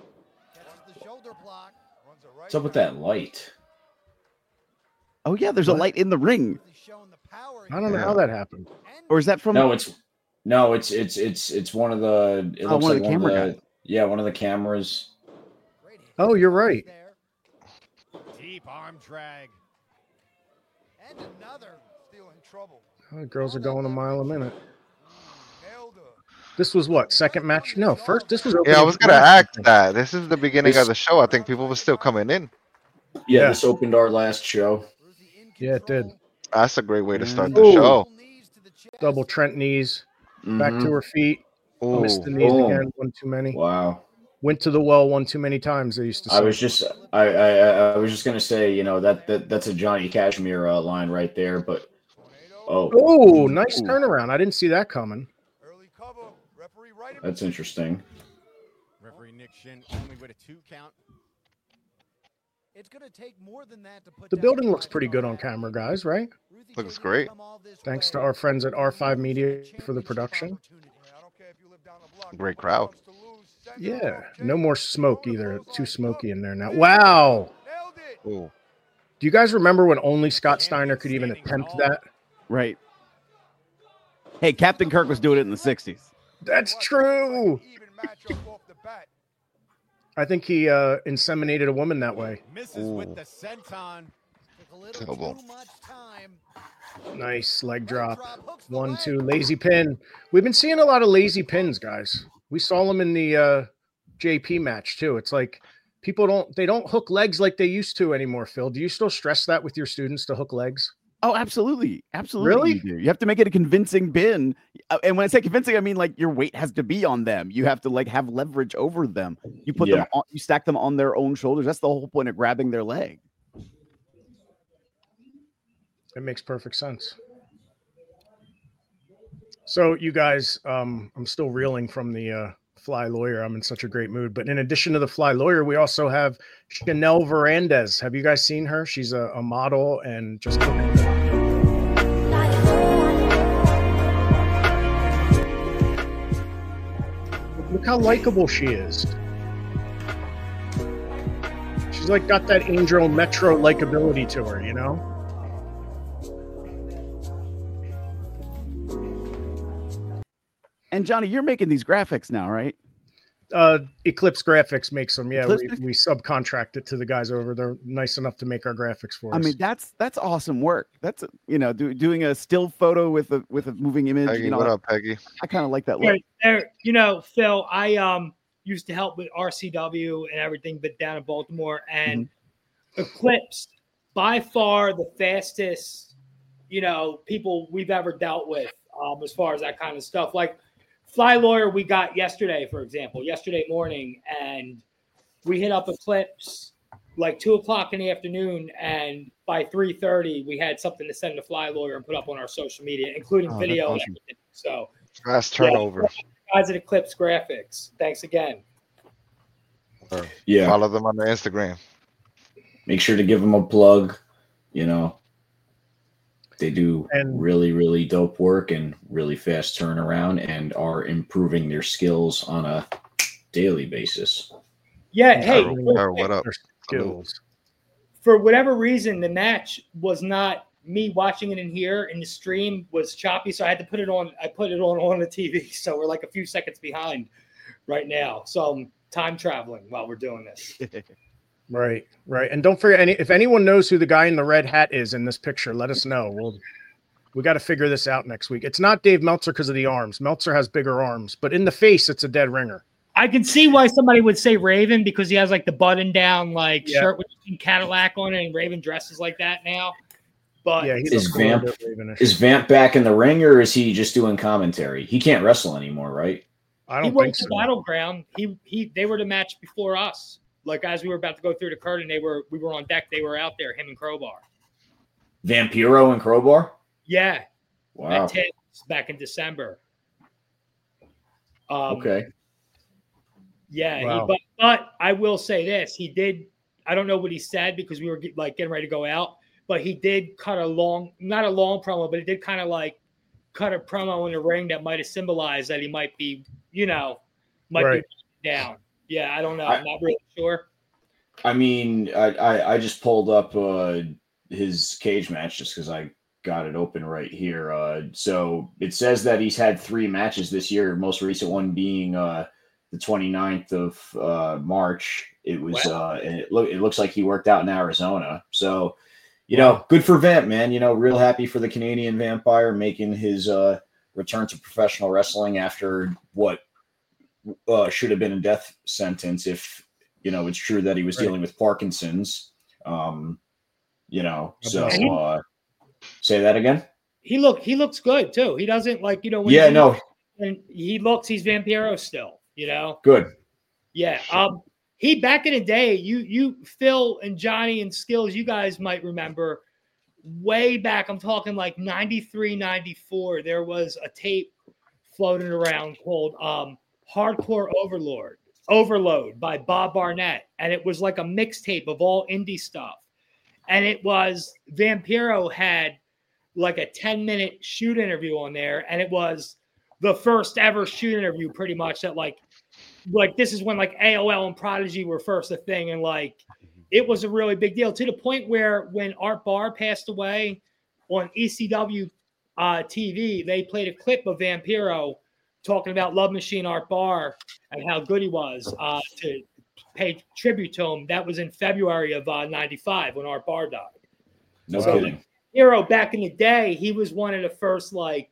What's up with that light? Oh yeah, there's a What? light in the ring. I don't know Yeah. how that happened. Or is that from? No, it's no, it's it's it's it's one of the. It Oh, looks one of like the one of camera the. Yeah, one of the cameras. Oh, you're right. Deep arm drag. And another still in trouble. Oh, the girls are going a mile a minute. Nailed her. This was what, second match? No, first. This was. Yeah, I opening was gonna match, ask that. This is the beginning This- of the show. I think people were still coming in. Yeah, Yeah. this opened our last show. Yeah, it did. That's a great way to start the Ooh. show. Double Trent knees, back Mhm. to her feet. Ooh. Missed the knees Boom. again. One too many. Wow. Went to the well one too many times. They used to say. I was just I, I I was just gonna say, you know, that that that's a Johnny Cashmere uh, line right there, but oh, Oh, nice turnaround. I didn't see that coming. that's interesting. Referee Nick Shin only with a two count. It's going to take more than that to put The down building the looks pretty good on camera, guys, right? Looks great. Thanks to our friends at R five Media for the production. Great crowd. Yeah, no more smoke either. Too smoky in there now. Wow. Ooh. Do you guys remember when only Scott Steiner could even attempt that? Right. Hey, Captain Kirk was doing it in the sixties. That's true. I think he uh, inseminated a woman that way. Misses with the senton. Terrible. Nice leg drop. One, two, lazy pin. We've been seeing a lot of lazy pins, guys. We saw them in the uh, J P match too. It's like people don't they don't hook legs like they used to anymore. Phil, do you still stress that with your students to hook legs? Oh, absolutely. Absolutely. Really? You do. You have to make it a convincing pin. Uh, And when I say convincing, I mean like your weight has to be on them. You have to like have leverage over them. You put them Yeah. on, you stack them on their own shoulders. That's the whole point of grabbing their leg. It makes perfect sense. So you guys, um, I'm still reeling from the uh, Fly Lawyer. I'm in such a great mood. But in addition to the Fly Lawyer, we also have Chanel Verandes. Have you guys seen her? She's a, a model and just look how likable she is. She's like got that Angel Metro likability to her, you know? And Johnny, you're making these graphics now, right? Uh, Eclipse Graphics makes them. Yeah, Eclipse? we, we subcontract it to the guys over there. Nice enough to make our graphics for us. I mean, that's that's awesome work. That's you know, do, doing a still photo with a with a moving image. Peggy, you know, what up, Peggy? I kind of like that Yeah, look. there, you know, Phil, I um used to help with R C W and everything, but down in Baltimore, and Eclipse, by far the fastest, you know, people we've ever dealt with, um, as far as that kind of stuff. Like Fly Lawyer, we got yesterday, for example, yesterday morning, and we hit up Eclipse like two o'clock in the afternoon, and by three thirty, we had something to send to Fly Lawyer and put up on our social media, including Oh, that's video and awesome. everything. So. Fast Yeah. turnover. Guys at Eclipse Graphics. Thanks again. Yeah. Follow them on their Instagram. Make sure to give them a plug. You know, they do And- really, really dope work and really fast turnaround and are improving their skills on a daily basis. Yeah, hey, Or- real or quick, what up? Their skills. for whatever reason, the match was not me watching it in here, and the stream was choppy, so I had to put it on. I put it on on the T V, so we're like a few seconds behind right now. So I'm time traveling while we're doing this. Right, right. And don't forget, any if anyone knows who the guy in the red hat is in this picture, let us know. We'll we got to figure this out next week. It's not Dave Meltzer because of the arms. Meltzer has bigger arms, but in the face, it's a dead ringer. I can see why somebody would say Raven because he has like the button down like Yeah. shirt with Cadillac on it, and Raven dresses like that now. But Yeah, he Is looks a little Vamp bit Ravenish. is Vamp back in the ring or is he just doing commentary? He can't wrestle anymore, right? I he don't was think the so. battleground. He he they were the match before us. Like as we were about to go through the curtain, they were we were on deck. They were out there, him and Crowbar. Vampiro and Crowbar? Yeah, Wow. at Tibbs back in December. Um, Okay. Yeah, Wow. he, but but I will say this: he did. I don't know what he said because we were get, like getting ready to go out, but he did cut a long, not a long promo, but he did kind of like cut a promo in the ring that might have symbolized that he might be, you know, might Right. be down. Yeah, I don't know. I- I'm not really sure. I mean, I, I, I just pulled up uh, his cage match just because I got it open right here. Uh, so it says that he's had three matches this year, most recent one being uh, the twenty-ninth of uh, March. It was, Wow. uh, and it, look, it looks like he worked out in Arizona. So, you know, good for Vamp, man. You know, real happy for the Canadian Vampire making his uh, return to professional wrestling after what uh, should have been a death sentence if, you know, it's true that he was Right. dealing with Parkinson's. Um, you know, so And he- uh, say that again. He look he looks good too. He doesn't like you know when Yeah, he, no, when he looks he's Vampiro still. You know. good. Yeah. Um. He back in the day, you you Phil and Johnny and Skills, you guys might remember way back. I'm talking like ninety-three, ninety-four. There was a tape floating around called um, Hardcore Overlord Overload by Bob Barnett, and it was like a mixtape of all indie stuff. And it was Vampiro had like a ten minute shoot interview on there, and it was the first ever shoot interview, pretty much that like. Like this is when like A O L and Prodigy were first a thing, and like it was a really big deal to the point where when Art Barr passed away on E C W uh, T V, they played a clip of Vampiro talking about Love Machine Art Barr and how good he was uh, to pay tribute to him. That was in February of uh, ninety-five when Art Barr died. No So, kidding. Hero back in the day, he was one of the first like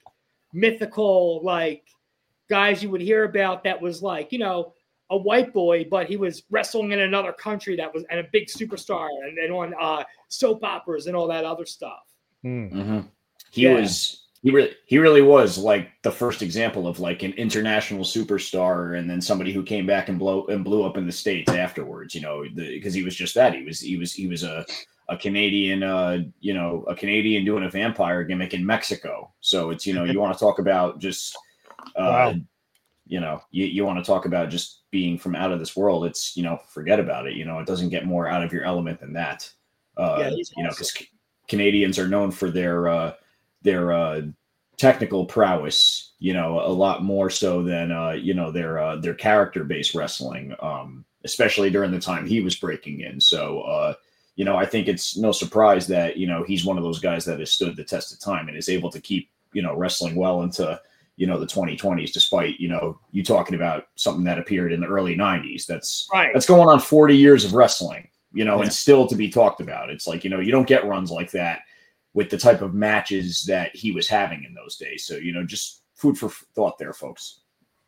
mythical like guys you would hear about that was like, you know, a white boy, but he was wrestling in another country that was and a big superstar and, and on uh, soap operas and all that other stuff. Mm-hmm. He Yeah. was he really he really was like the first example of like an international superstar, and then somebody who came back and blow and blew up in the States afterwards. You know, because he was just that. He was he was he was a a Canadian, uh, you know, a Canadian doing a vampire gimmick in Mexico. So it's, you know, you want to talk about just. Uh, Wow. You know, you, you want to talk about just being from out of this world. It's, you know, forget about it. You know, it doesn't get more out of your element than that. Uh, Yeah, he's you know, awesome. because Canadians are known for their uh, their uh, technical prowess. You know, a lot more so than uh, you know their uh, their character based wrestling, um, especially during the time he was breaking in. So, uh, you know, I think it's no surprise that you know he's one of those guys that has stood the test of time and is able to keep you know wrestling well into. You know, the twenty twenties, despite, you know, you talking about something that appeared in the early nineties. That's Right. that's going on forty years of wrestling, you know, Yeah. and still to be talked about. It's like, you know, you don't get runs like that with the type of matches that he was having in those days. So, you know, just food for thought there, folks.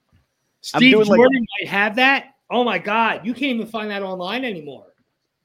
I'm Steve doing like- Jordan might have that. Oh my God, you can't even find that online anymore.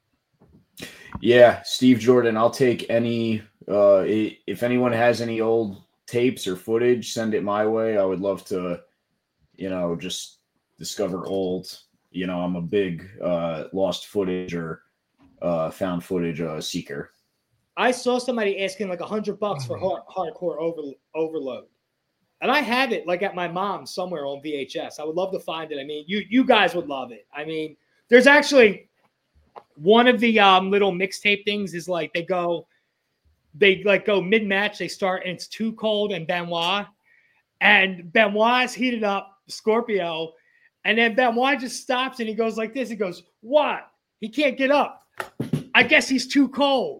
Yeah, Steve Jordan, I'll take any, uh, i- if anyone has any old tapes or footage, send it my way. I would love to, you know, just discover old, you know, I'm a big uh, lost footage or uh, found footage uh, seeker. I saw somebody asking like a hundred bucks for hard, hardcore over, overload. And I have it like at my mom's somewhere on V H S. I would love to find it. I mean, you you guys would love it. I mean, there's actually one of the um, little mixtape things is like they go, they like go mid match. They start and it's Too Cold and Benoit, and Benoit's heated up Scorpio, and then Benoit just stops and he goes like this. He goes, "What? He can't get up. I guess he's too cold."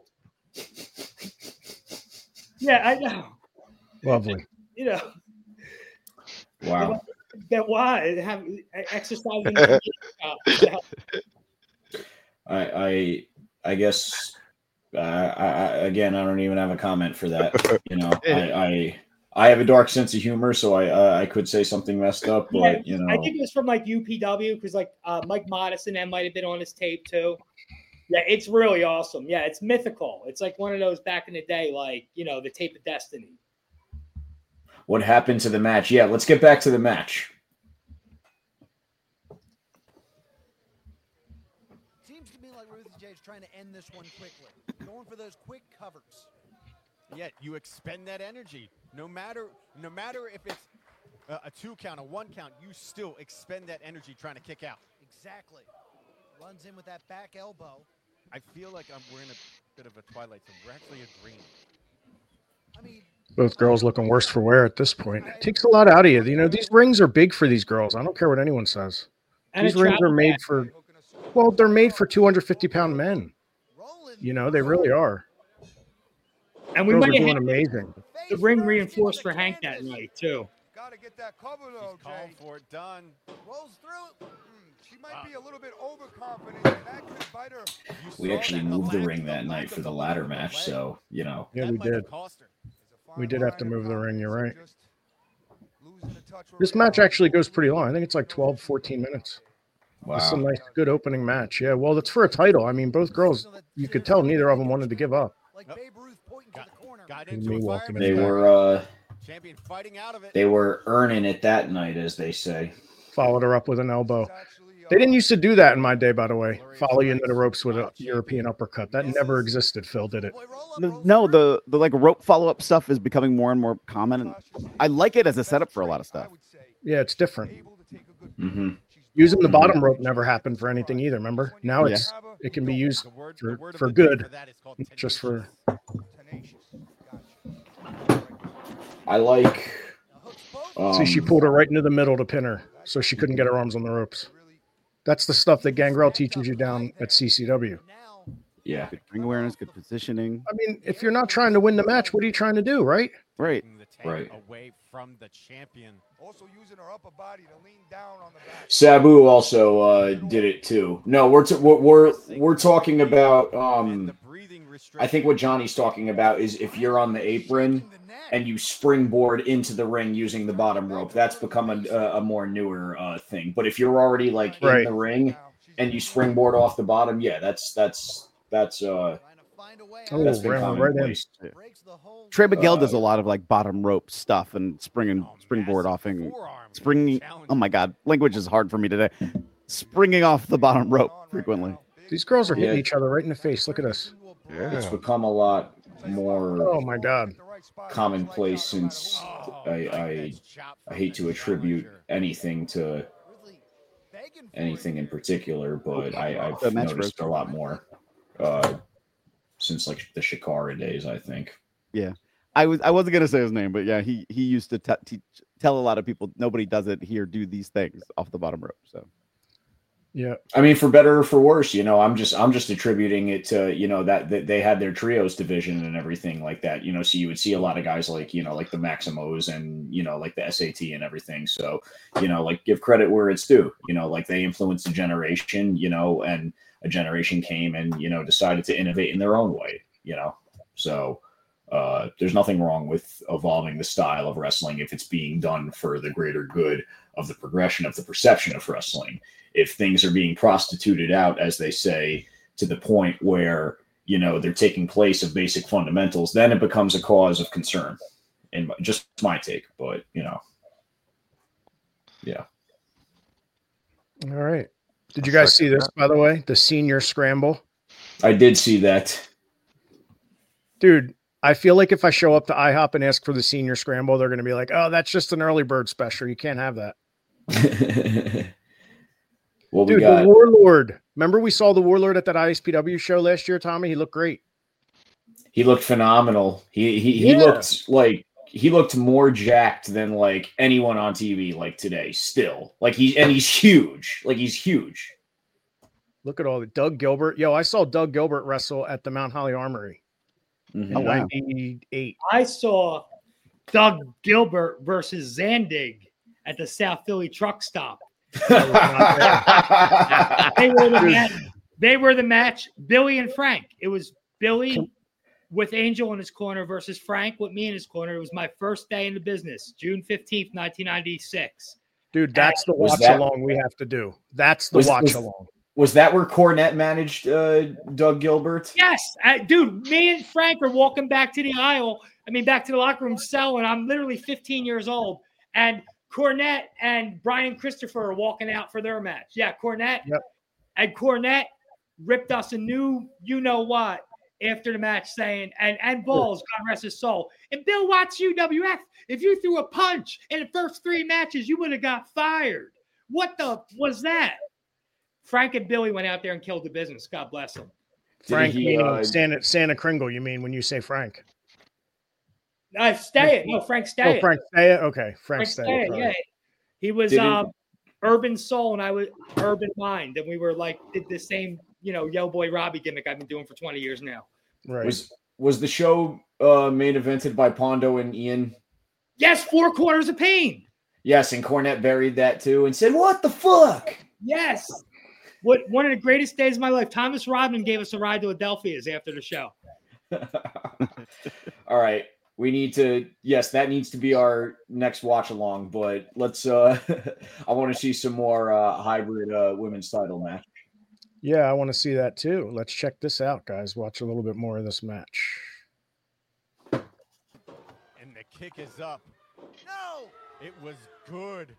Yeah, I know. Lovely. You know. Wow. Benoit have exercising. I, I, I guess, uh, I, I, again, I don't even have a comment for that. You know, I, I, I have a dark sense of humor, so I, uh, I could say something messed up, but Yeah, you know, I think it was from like U P W because like uh, Mike Modison that might have been on his tape too. Yeah, it's really awesome. Yeah, it's mythical. It's like one of those back in the day, like you know, the tape of destiny. what happened to the match? Yeah, let's get back to the match. Seems to me like Ruthie J is trying to end this one quickly, going for those quick covers. Yet you expend that energy, no matter no matter if it's a, a two count, a one count, you still expend that energy trying to kick out. Exactly. Runs in with that back elbow. I feel like I'm, we're in a bit of a twilight zone. We're actually agreeing. I mean, Both girls looking worse for wear at this point. It takes a lot out of you. You know, these rings are big for these girls. I don't care what anyone says. And These a rings are travel made bag. for, well, they're made for two hundred fifty pound men. You know, they really are. And we Girls are might doing have amazing. the ring reinforced for Hank that night too. Gotta get that cover though, He's calling Jay. for it done. rolls through. Mm, she might be a little bit overconfident, and that could bite her. You We saw actually that. moved the lack- ring that lack night of for the movement ladder of the match, leg. so you know. Yeah, That we might have did. cost her. We did have to move the ring. You're right. This match actually goes pretty long. I think it's like twelve, fourteen minutes. Wow. It's a nice, good opening match. Yeah, well, it's for a title. I mean, both girls, you could tell neither of them wanted to give up. Got And me walking in They the back. were uh, champion fighting out of it. they were earning it that night, as they say. Followed her up with an elbow. They didn't used to do that in my day, by the way. Follow you into the ropes with a European uppercut. That never existed. Phil did it. No, no, the the like rope follow up stuff is becoming more and more common, and I like it as a setup for a lot of stuff. Yeah, it's different. Mm-hmm. Using the bottom rope never happened for anything either. Remember? Now it's it can be used for, for good, just for. I like. Um, See, she pulled her right into the middle to pin her, so she couldn't get her arms on the ropes. That's the stuff that Gangrel teaches you down at C C W. Yeah. Good ring awareness, good positioning. I mean, if you're not trying to win the match, what are you trying to do, right? Right. Right. Away from the champion. Also using her upper body to lean down on the back. Sabu also uh, did it too. No, we're t- we're we're, we're talking about. Um, I think what Johnny's talking about is if you're on the apron and you springboard into the ring using the bottom rope. That's become a, a more newer uh, thing. But if you're already like in Right. the ring and you springboard off the bottom, yeah, that's that's that's uh Oh, that's been ran right in. commonplace. Trey Miguel Uh, does a lot of like bottom rope stuff and spring and springboard offing, springing. Oh my god, language is hard for me today. Springing off the bottom rope frequently. These girls are hitting Yeah. each other right in the face. Look at this. It's become a lot more Oh my god. commonplace since I, I I hate to attribute anything to anything in particular, but I, I've The match noticed a broke. lot more uh, since like the Shikara days, I think. Yeah, I was I wasn't gonna say his name, but yeah, he he used to t- teach, tell a lot of people nobody does it here. Do these things off the bottom rope. So Yeah. I mean, for better or for worse, you know, I'm just I'm just attributing it to, you know, that, that they had their trios division and everything like that, you know, so you would see a lot of guys like, you know, like the Maximos and, you know, like the S A T and everything. So, you know, like give credit where it's due, you know, like they influenced a generation, you know, and a generation came and, you know, decided to innovate in their own way, you know, so uh, there's nothing wrong with evolving the style of wrestling if it's being done for the greater good of the progression of the perception of wrestling. If things are being prostituted out, as they say, to the point where, you know, they're taking place of basic fundamentals, then it becomes a cause of concern. And just my take, but, you know, yeah. All right. Did you guys see this, by the way? The senior scramble? I did see that. Dude, I feel like if I show up to IHOP and ask for the senior scramble, they're going to be like, oh, that's just an early bird special. You can't have that. Well, we Dude, got the Warlord. Remember we saw the Warlord at that I S P W show last year, Tommy? He looked great. he looked phenomenal. He he he Yeah. looked like he looked more jacked than like anyone on T V like today. Still, like he and he's huge. Like he's huge. Look at all the Doug Gilbert. Yo, I saw Doug Gilbert wrestle at the Mount Holly Armory Mhm. in Oh, wow. ninety-eight. I saw Doug Gilbert versus Zandig at the South Philly truck stop. They were the match. They were the match. Billy and Frank. It was Billy with Angel in his corner versus Frank with me in his corner. It was my first day in the business, June fifteenth, nineteen ninety-six. Dude, that's the Was watch that- along we have to do. That's the Was- watch was- along. Was that where Cornette managed uh, Doug Gilbert? Yes, uh, dude. Me and Frank are walking back to the aisle. I mean, back to the locker room cell, and I'm literally fifteen years old. And Cornette and Brian Christopher are walking out for their match. Yeah, Cornette. Yep. And Cornette ripped us a new, you know what, after the match, saying, and and Balls, God rest his soul. And Bill Watts U W F, if you threw a punch in the first three matches, you would have got fired. What the was that? Frank and Billy went out there and killed the business. God bless them. Frank, he, meaning uh, Santa, Santa Kringle, you mean when you say Frank? Uh, stay it. No, Frank Stay Oh, it. Frank Staya? Okay, Frank Frank Staya. Stay it, sorry. yeah. He was Did it- um, Urban Soul and I was Urban Mind. And we were like, did the same, you know, Yo Boy Robbie gimmick I've been doing for twenty years now. Right. Was was the show uh, main evented by Pondo and Ian? Yes, four quarters of pain. Yes, and Cornette buried that too and said, "What the fuck?" Yes. What one of the greatest days of my life. Thomas Rodman gave us a ride to Adelphia's after the show. All right. We need to, yes, that needs to be our next watch along. But let's. Uh, I want to see some more uh, hybrid uh, women's title match. Yeah, I want to see that too. Let's check this out, guys. Watch a little bit more of this match. And the kick is up. No! It was good.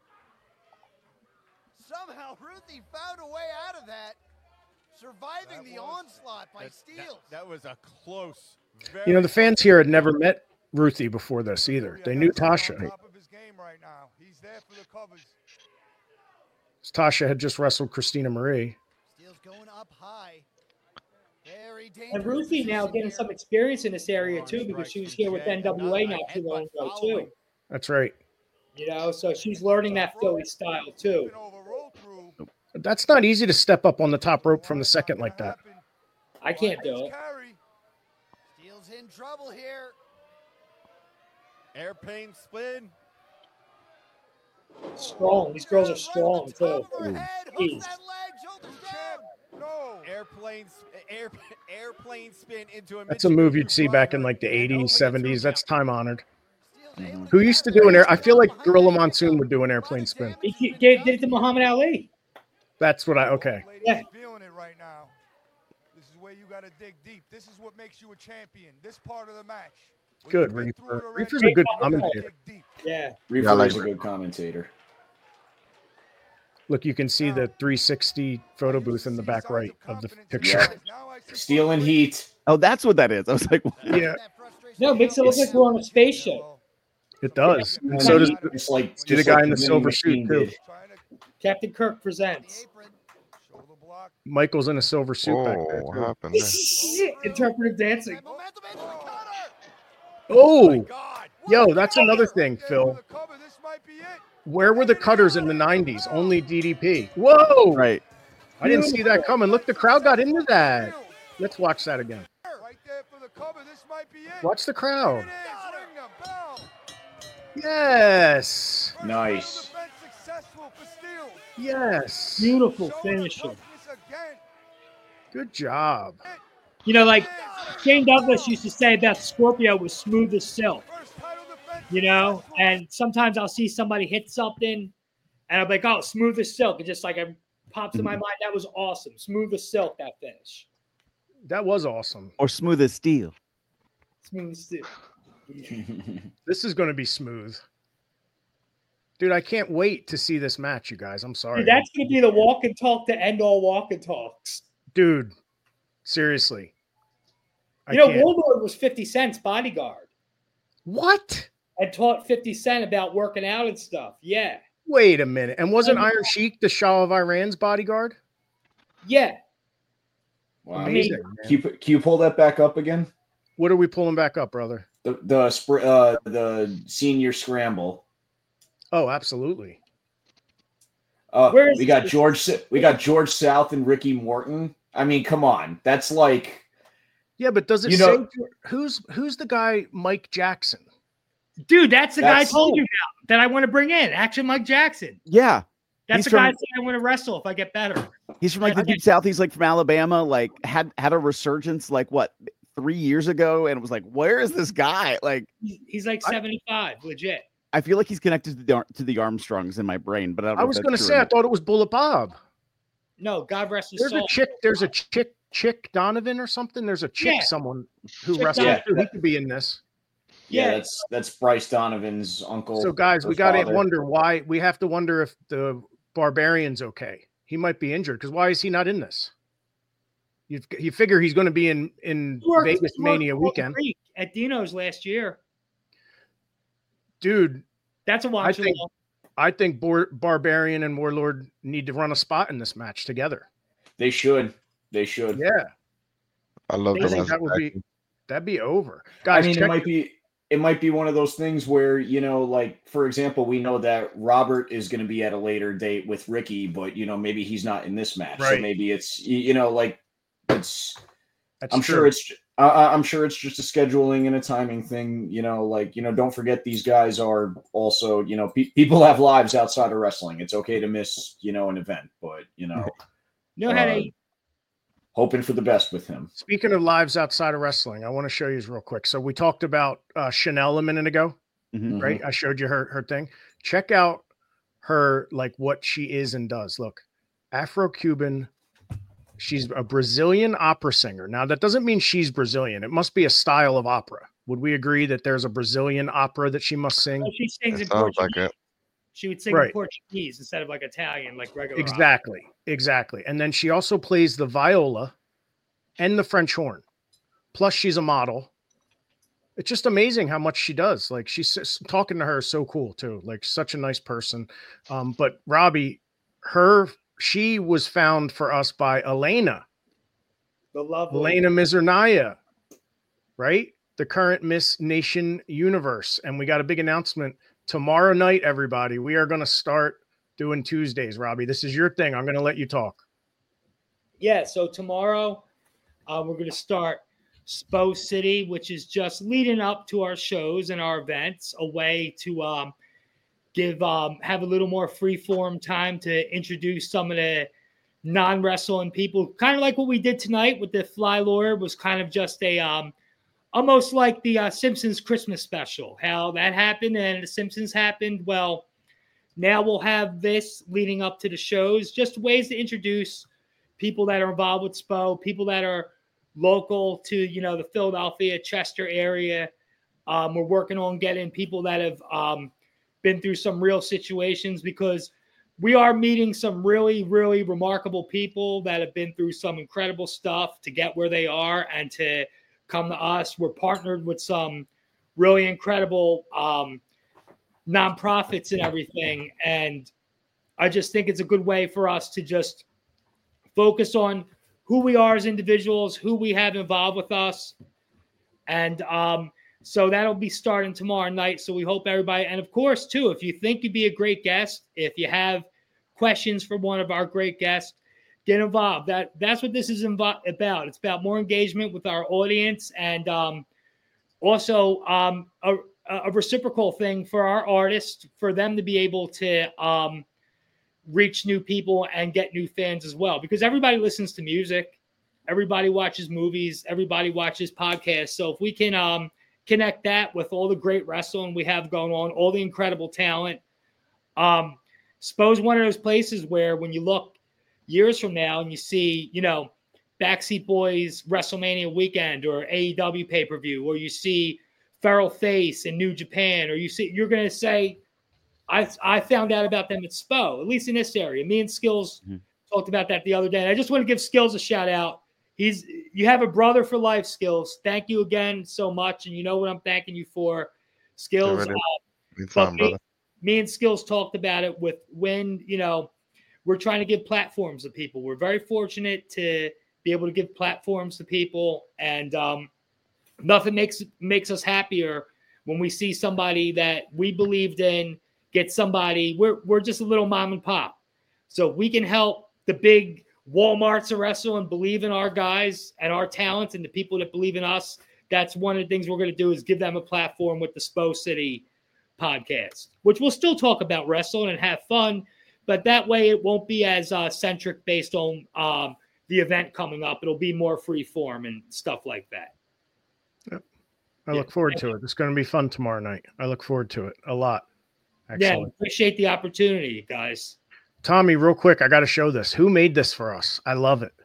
Somehow Ruthie found a way out of that, surviving That the was- onslaught by That, Steele. that was a close. You know, the fans here had never met Ruthie before this either. They knew Tasha. Top of his game right now. He's there for the covers. Tasha had just wrestled Christina Marie. Steele's going up high. Very dangerous. And Ruthie now position getting here. some experience in this area too, because she was here with N W A not too long ago too. That's right. You know, so she's learning that Philly style too. That's not easy to step up on the top rope from the second like that. I can't do it. Steele's in trouble here. Airplane spin. Strong. These girls are strong too. Jeez. Airplane, sp- air, airplane spin into a. That's a move you'd see back in like the eighties, seventies. That's time honored. Who used to do an air? I feel like Gorilla Monsoon would do an airplane spin. He did, did it to Muhammad Ali. That's what I, okay. Yeah. Feeling it right now. This is where you got to dig deep. This is what makes you a champion. This part of the match. Good, Reaper. Reaper's a good commentator. Yeah. Reaper Yeah, I like is a Reaper. good commentator. Look, you can see the three sixty photo booth in the back right of the picture. Stealing heat. Oh, that's what that is. I was like, Yeah, No, it makes it look like we're on a spaceship. it does. And so does It's like see the just guy like in the Vinny silver Machine suit too. did. Captain Kirk presents. Michael's in a silver suit back there. Oh, what Too. happened there? Interpretive dancing. Oh, yo, that's another thing, Phil. Where were the cutters in the nineties? Only D D P. Whoa! right. I didn't see that coming. Look, the crowd got into that. Let's watch that again. Watch the crowd. Yes. Nice. Yes. Beautiful finisher. Good job. You know, like Shane Douglas used to say about Scorpio was smooth as silk. You know, and sometimes I'll see somebody hit something and I'm like, oh, smooth as silk. It just like it pops in my mind. That was awesome. Smooth as silk, that finish. That was awesome. Or smooth as steel. Smooth as silk. This is going to be smooth. Dude, I can't wait to see this match, you guys. I'm sorry. Dude, that's going to be the walk and talk to end all walk and talks. Dude, seriously. I You know, can't. Warlord was fifty Cent's bodyguard. What? And taught fifty Cent about working out and stuff. Yeah. Wait a minute. And wasn't Iron Sheik the Shah of Iran's bodyguard? Yeah. Wow. Amazing. Can you, can you pull that back up again? What are we pulling back up, brother? The the spr- uh, the senior scramble. Oh, absolutely. Uh, Where is we got this? George. We got George South and Ricky Morton. I mean, come on, that's like Yeah, but does it You say know- who's who's the guy Mike Jackson? Dude, that's the That's- guy I told you about that I want to bring in. Action Mike Jackson. Yeah. That's He's the from- guy that I want to wrestle if I get better. He's from like the deep south. He's like from Alabama, like had had a resurgence like what three years ago, and it was like, where is this guy? Like He's, he's like seventy-five, legit. I feel like he's connected to the Ar- to the Armstrongs in my brain, but I, don't know I if was that's going to true say or I not. thought it was Bullet Bob. No, God rest his There's soul. a chick. There's a chick. Chick Donovan or something. There's a chick. Yeah. Someone who Chick wrestles. Donovan. too. He could be in this. yeah, Yeah. that's that's Bryce Donovan's uncle. So guys, or we got to father. wonder why. We have to wonder if the Barbarian's okay. He might be injured because why is he not in this? You you figure he's going to be in in He worked- Vegas he worked Mania for weekend, Greek at Dino's last year. dude. That's a I watch think along. I think Bar- Barbarian and Warlord need to run a spot in this match together. They should. They should. Yeah, I love I them think as that a would tag be team. that'd be over, I guys. mean, check, it might be it might be one of those things where, you know, like for example, we know that Robert is going to be at a later date with Ricky, but you know, maybe he's not in this match. So Right. maybe it's you you know, like it's. That's I'm true. sure it's. I I'm sure it's just a scheduling and a timing thing. You know, like you know, don't forget these guys are also. You know, pe- people have lives outside of wrestling. It's okay to miss, you know, an event, but you know, You know how uh, they hoping for the best with him. Speaking of lives outside of wrestling, I want to show you real quick. So we talked about uh, Chanel a minute ago, Mhm. right? I showed you her her thing. Check out her, like what she is and does. Look, Afro-Cuban. She's a Brazilian opera singer. Now, that doesn't mean she's Brazilian. It must be a style of opera. Would we agree that there's a Brazilian opera that she must sing? Well, she sings in Sounds Portuguese. like it. She would sing Right. in Portuguese instead of like Italian, like regular. opera. Exactly. Exactly. And then she also plays the viola and the French horn. Plus, she's a model. It's just amazing how much she does. Like, she's s- talking to her is so cool too. Like, such a nice person. Um, but Robbie, her, she was found for us by Elena, The lovely. Elena Mizernaya, right? The current Miss Nation Universe. And we got a big announcement tomorrow night, everybody. We are going to start doing Tuesdays, Robbie. This is your thing. I'm going to let you talk. Yeah, so tomorrow uh, we're going to start S P O City, which is just leading up to our shows and our events, a way to um, give um, have a little more free form time to introduce some of the non-wrestling people, kind of like what we did tonight with the Fly Lawyer. Was kind of just a um, almost like the uh, Simpsons Christmas special, how that happened and the Simpsons happened. Well, now we'll have this leading up to the shows, just ways to introduce people that are involved with S P O, people that are local to, you know, the Philadelphia, Chester area. Um, we're working on getting people that have um, been through some real situations, because we are meeting some really, really remarkable people that have been through some incredible stuff to get where they are and to come to us. We're partnered with some really incredible um, nonprofits and everything. And I just think it's a good way for us to just focus on who we are as individuals, who we have involved with us. And um, so that'll be starting tomorrow night. So we hope everybody, and of course, too, if you think you'd be a great guest, if you have questions for one of our great guests, get involved. That That's what this is invo- about. It's about more engagement with our audience, and um, also um, a, a reciprocal thing for our artists, for them to be able to um, reach new people and get new fans as well, because everybody listens to music, everybody watches movies, everybody watches podcasts. So if we can um, connect that with all the great wrestling we have going on, all the incredible talent, um, S P O is one of those places where when you look years from now and you see, you know, Backseat Boys WrestleMania weekend or A E W pay-per-view, or you see Feral Face in New Japan, or you see, you're going to say, I I found out about them at S P O, at least in this area. Me and Skills mm-hmm. talked about that the other day. And I just want to give Skills a shout out. He's you have a brother for life, Skills. Thank you again so much. And you know what I'm thanking you for, Skills. Really? Uh, time, me, me and Skills talked about it with when, you know, we're trying to give platforms to people. We're very fortunate to be able to give platforms to people. And um, nothing makes makes us happier when we see somebody that we believed in get somebody. We're we're just a little mom and pop, so we can help the big Walmarts of wrestling believe in our guys and our talents, and the people that believe in us. That's one of the things we're going to do, is give them a platform with the S P O City podcast, which we'll still talk about wrestling and have fun, but that way it won't be as uh, centric based on um, the event coming up. It'll be more free form and stuff like that. Yep. I yeah. look forward to it. It's going to be fun tomorrow night. I look forward to it a lot. Excellent. Yeah, appreciate the opportunity, guys. Tommy, real quick, I got to show this. Who made this for us? I love it.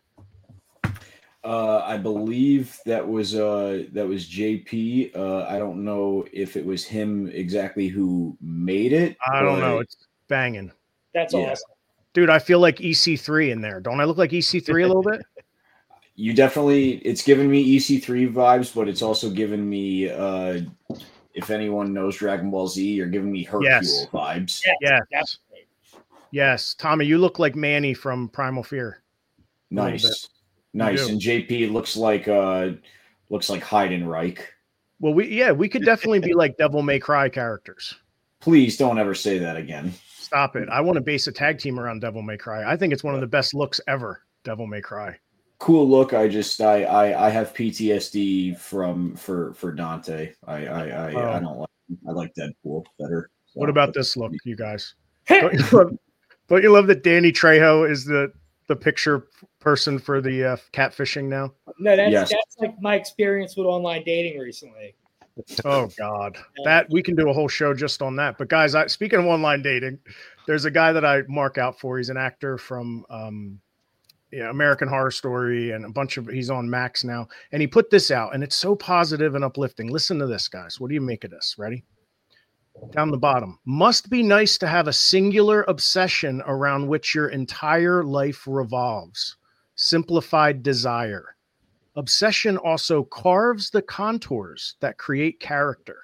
Uh, I believe that was uh, that was J P. Uh, I don't know if it was him exactly who made it. I don't know. It's banging. That's yeah. awesome. Dude, I feel like E C three in there. Don't I look like E C three a little bit? You definitely, it's giving me E C three vibes, but it's also giving me, uh, if anyone knows Dragon Ball Z, you're giving me Hercule yes. vibes. Yes. Yes. Yes. Tommy, you look like Manny from Primal Fear. Nice. Nice. And J P looks like uh looks like Heidenreich. Well, we yeah, we could definitely be like Devil May Cry characters. Please don't ever say that again. Stop it. I want to base a tag team around Devil May Cry. I think it's one of the best looks ever, Devil May Cry. Cool look. I just I I, I have P T S D from for for Dante. I I I, oh. I don't like I like Deadpool better. So. What about this look, you guys? don't, you love, don't you love that Danny Trejo is the the picture person for the uh, catfishing now? No, that's Yes. that's like my experience with online dating recently. Oh God, that we can do a whole show just on that. But guys, I, speaking of online dating, there's a guy that I mark out for. He's an actor from um, yeah, American Horror Story and a bunch of. He's on Max now, and he put this out, and it's so positive and uplifting. Listen to this, guys. What do you make of this? Ready? Down the bottom. Must be nice to have a singular obsession around which your entire life revolves. Simplified desire. Obsession also carves the contours that create character.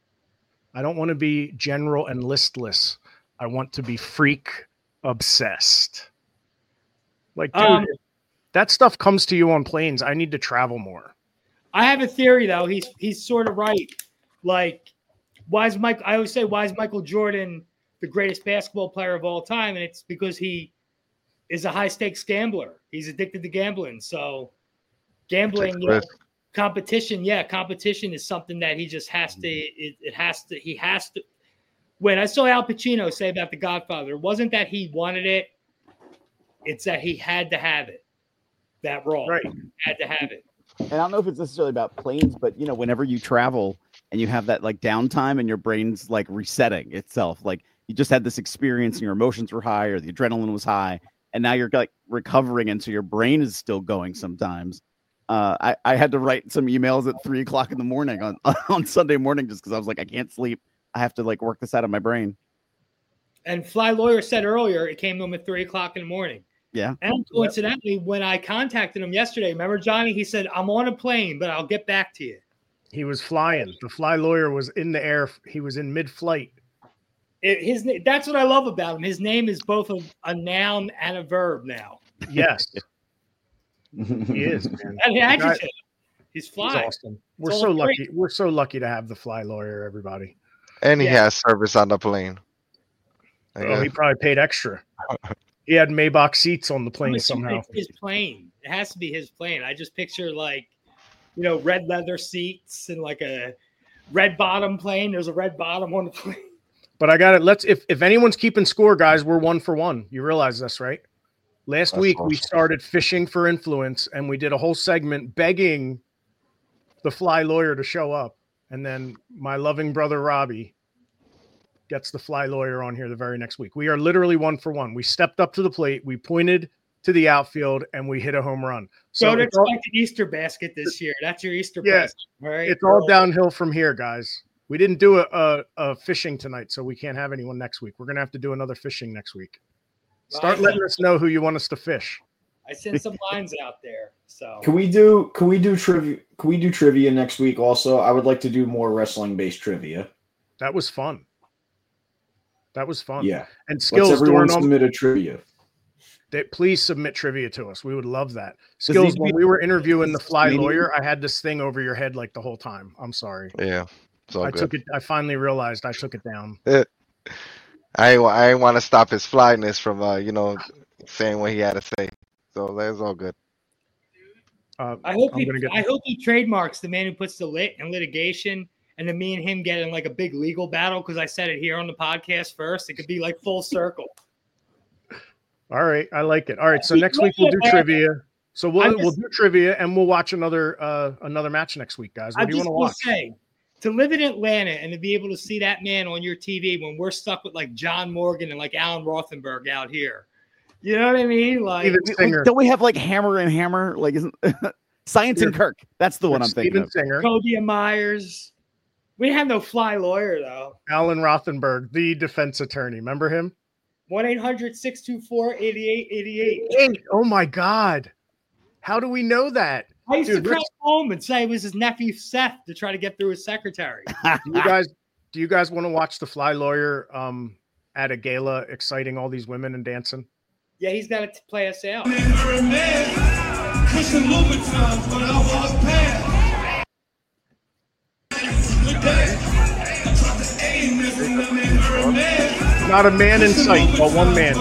I don't want to be general and listless. I want to be freak obsessed. Like, dude, Um, that stuff comes to you on planes. I need to travel more. I have a theory though. He's he's sort of right. Like, why is Mike? I always say, why is Michael Jordan the greatest basketball player of all time? And it's because he is a high stakes gambler. He's addicted to gambling. So, gambling, you know, competition, yeah, competition is something that he just has to. It, it has to. He has to. When I saw Al Pacino say about The Godfather, it wasn't that he wanted it. It's that he had to have it. That role, right? Had to have it. And I don't know if it's necessarily about planes, but you know, whenever you travel and you have that like downtime and your brain's like resetting itself, like you just had this experience and your emotions were high or the adrenaline was high, and now you're like recovering, and so your brain is still going sometimes. Uh, I, I had to write some emails at three o'clock in the morning on, on Sunday morning just because I was like, I can't sleep. I have to like work this out of my brain. And Fly Lawyer said earlier it came to him at three o'clock in the morning. Yeah. And coincidentally, when I contacted him yesterday, remember, Johnny, he said, I'm on a plane, but I'll get back to you. He was flying. The Fly Lawyer was in the air. He was in mid-flight. It, his That's what I love about him. His name is both a, a noun and a verb now. Yes. He is, man. And The adjective. guy- He's He's flying. awesome. We're It's so all lucky. great. We're so lucky to have the Fly Lawyer, everybody. And he Yeah. has service on the plane. I Oh, he guess. probably paid extra. He had Maybach seats on the I'm plane assuming somehow. it's his plane. It has to be his plane. I just picture like, you know, red leather seats and like a red bottom plane. There's a red bottom on the plane. But I got it. Let's if if anyone's keeping score, guys, we're one for one. You realize this, right? Last That's week we awesome. started fishing for influence, and we did a whole segment begging the Fly Lawyer to show up, and then my loving brother Robbie gets the Fly Lawyer on here the very next week. We are literally one for one. We stepped up to the plate, we pointed to the outfield, and we hit a home run. So Don't it's all, expect an Easter basket this year. That's your Easter Yeah. present. All right. it's all downhill from here, guys. We didn't do a, a, a fishing tonight, so we can't have anyone next week. We're gonna have to do another fishing next week. Start Right. letting us know who you want us to fish. I sent some lines out there. So Can we do can we do trivia can we do trivia next week also? I would like to do more wrestling based trivia. That was fun. That was fun. Yeah. And Let's skills everyone during submit a trivia. they, please submit trivia to us. We would love that. these Skills, when people- we were interviewing the Fly Canadian- Lawyer, I had this thing over your head like the whole time. I'm sorry. Yeah. It's all I good. took it. I finally realized I took it down. I I want to stop his flyness from uh you know saying what he had to say. So that's all good. Uh, I hope I'm he gonna get- I hope he trademarks the man who puts the lit in litigation, and then me and him get in like a big legal battle because I said it here on the podcast first. It could be like full circle. All right, I like it. All right, so next week we'll do trivia. So I'm we'll just- we'll do trivia and we'll watch another uh another match next week, guys. What I do you just want to will watch? say, to live in Atlanta and to be able to see that man on your T V when we're stuck with like John Morgan and like Alan Rothenberg out here. You know what I mean? Like, Steven We- Singer. Don't we have like Hammer and Hammer? Like, isn't Science and Yeah. Kirk? That's the one I'm thinking Steven of. Singer, Cody and Myers. We have no Fly Lawyer though. Alan Rothenberg, the defense attorney. Remember him? one eight hundred six two four eight eight eight eight. Hey, oh my God. How do we know that? I used Dude, to let's- call home and say it was his nephew Seth to try to get through his secretary. Do you guys do you guys want to watch the Fly Lawyer um at a gala exciting all these women and dancing? Yeah, he's got to play us out. Not a man in sight, but one man.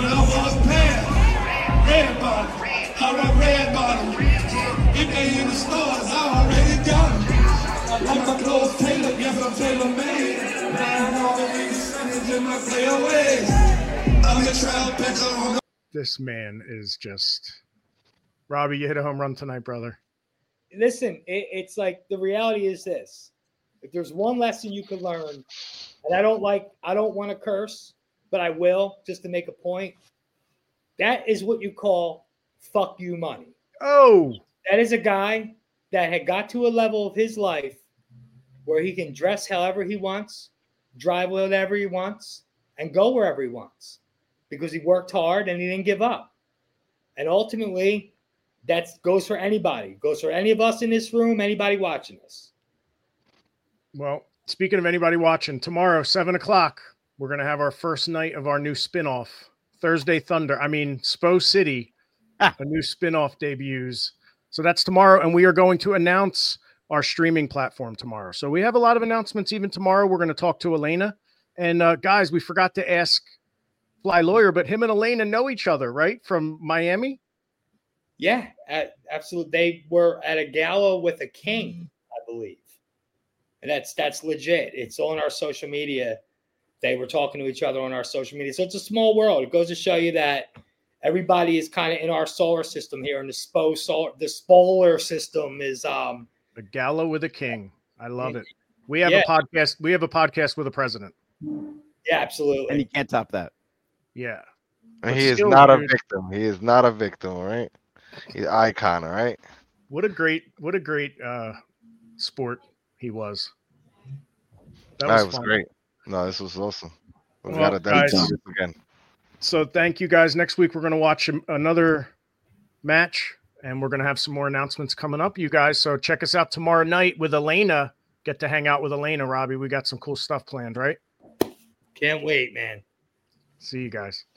I'm a trial picker on This man is just Robbie. You hit a home run tonight, brother. Listen, it, it's like the reality is this: if there's one lesson you could learn, and I don't like, I don't want to curse, but I will just to make a point. That is what you call fuck you money. Oh, that is a guy that had got to a level of his life where he can dress however he wants, drive whatever he wants, and go wherever he wants because he worked hard and he didn't give up. And ultimately, that goes for anybody. Goes for any of us in this room, anybody watching this. Well, speaking of anybody watching, tomorrow, seven o'clock, we're going to have our first night of our new spinoff, Thursday Thunder. I mean, Spo City, a new spinoff debuts. So that's tomorrow, and we are going to announce our streaming platform tomorrow. So we have a lot of announcements even tomorrow. We're going to talk to Elena. And uh, guys, we forgot to ask Fly Lawyer, but him and Elena know each other, right? From Miami? Yeah, absolutely. They were at a gala with a king, I believe. And that's that's legit. It's on our social media. They were talking to each other on our social media. So it's a small world. It goes to show you that everybody is kind of in our solar system here. And the Spo solar, the Spolar system is um a gala with a king. I love it. We have yeah. a podcast. We have a podcast with a president. Yeah, absolutely. And you can't top that. Yeah. And he is not a victim. He is not a victim, right? He's an icon, right? What a great, what a great uh, sport he was. That was, was great. No, this was awesome. We well, got to do this again. So thank you guys. Next week we're going to watch another match, and we're going to have some more announcements coming up, you guys. So check us out tomorrow night with Elena. Get to hang out with Elena, Robbie. We got some cool stuff planned, right? Can't wait, man. See you guys.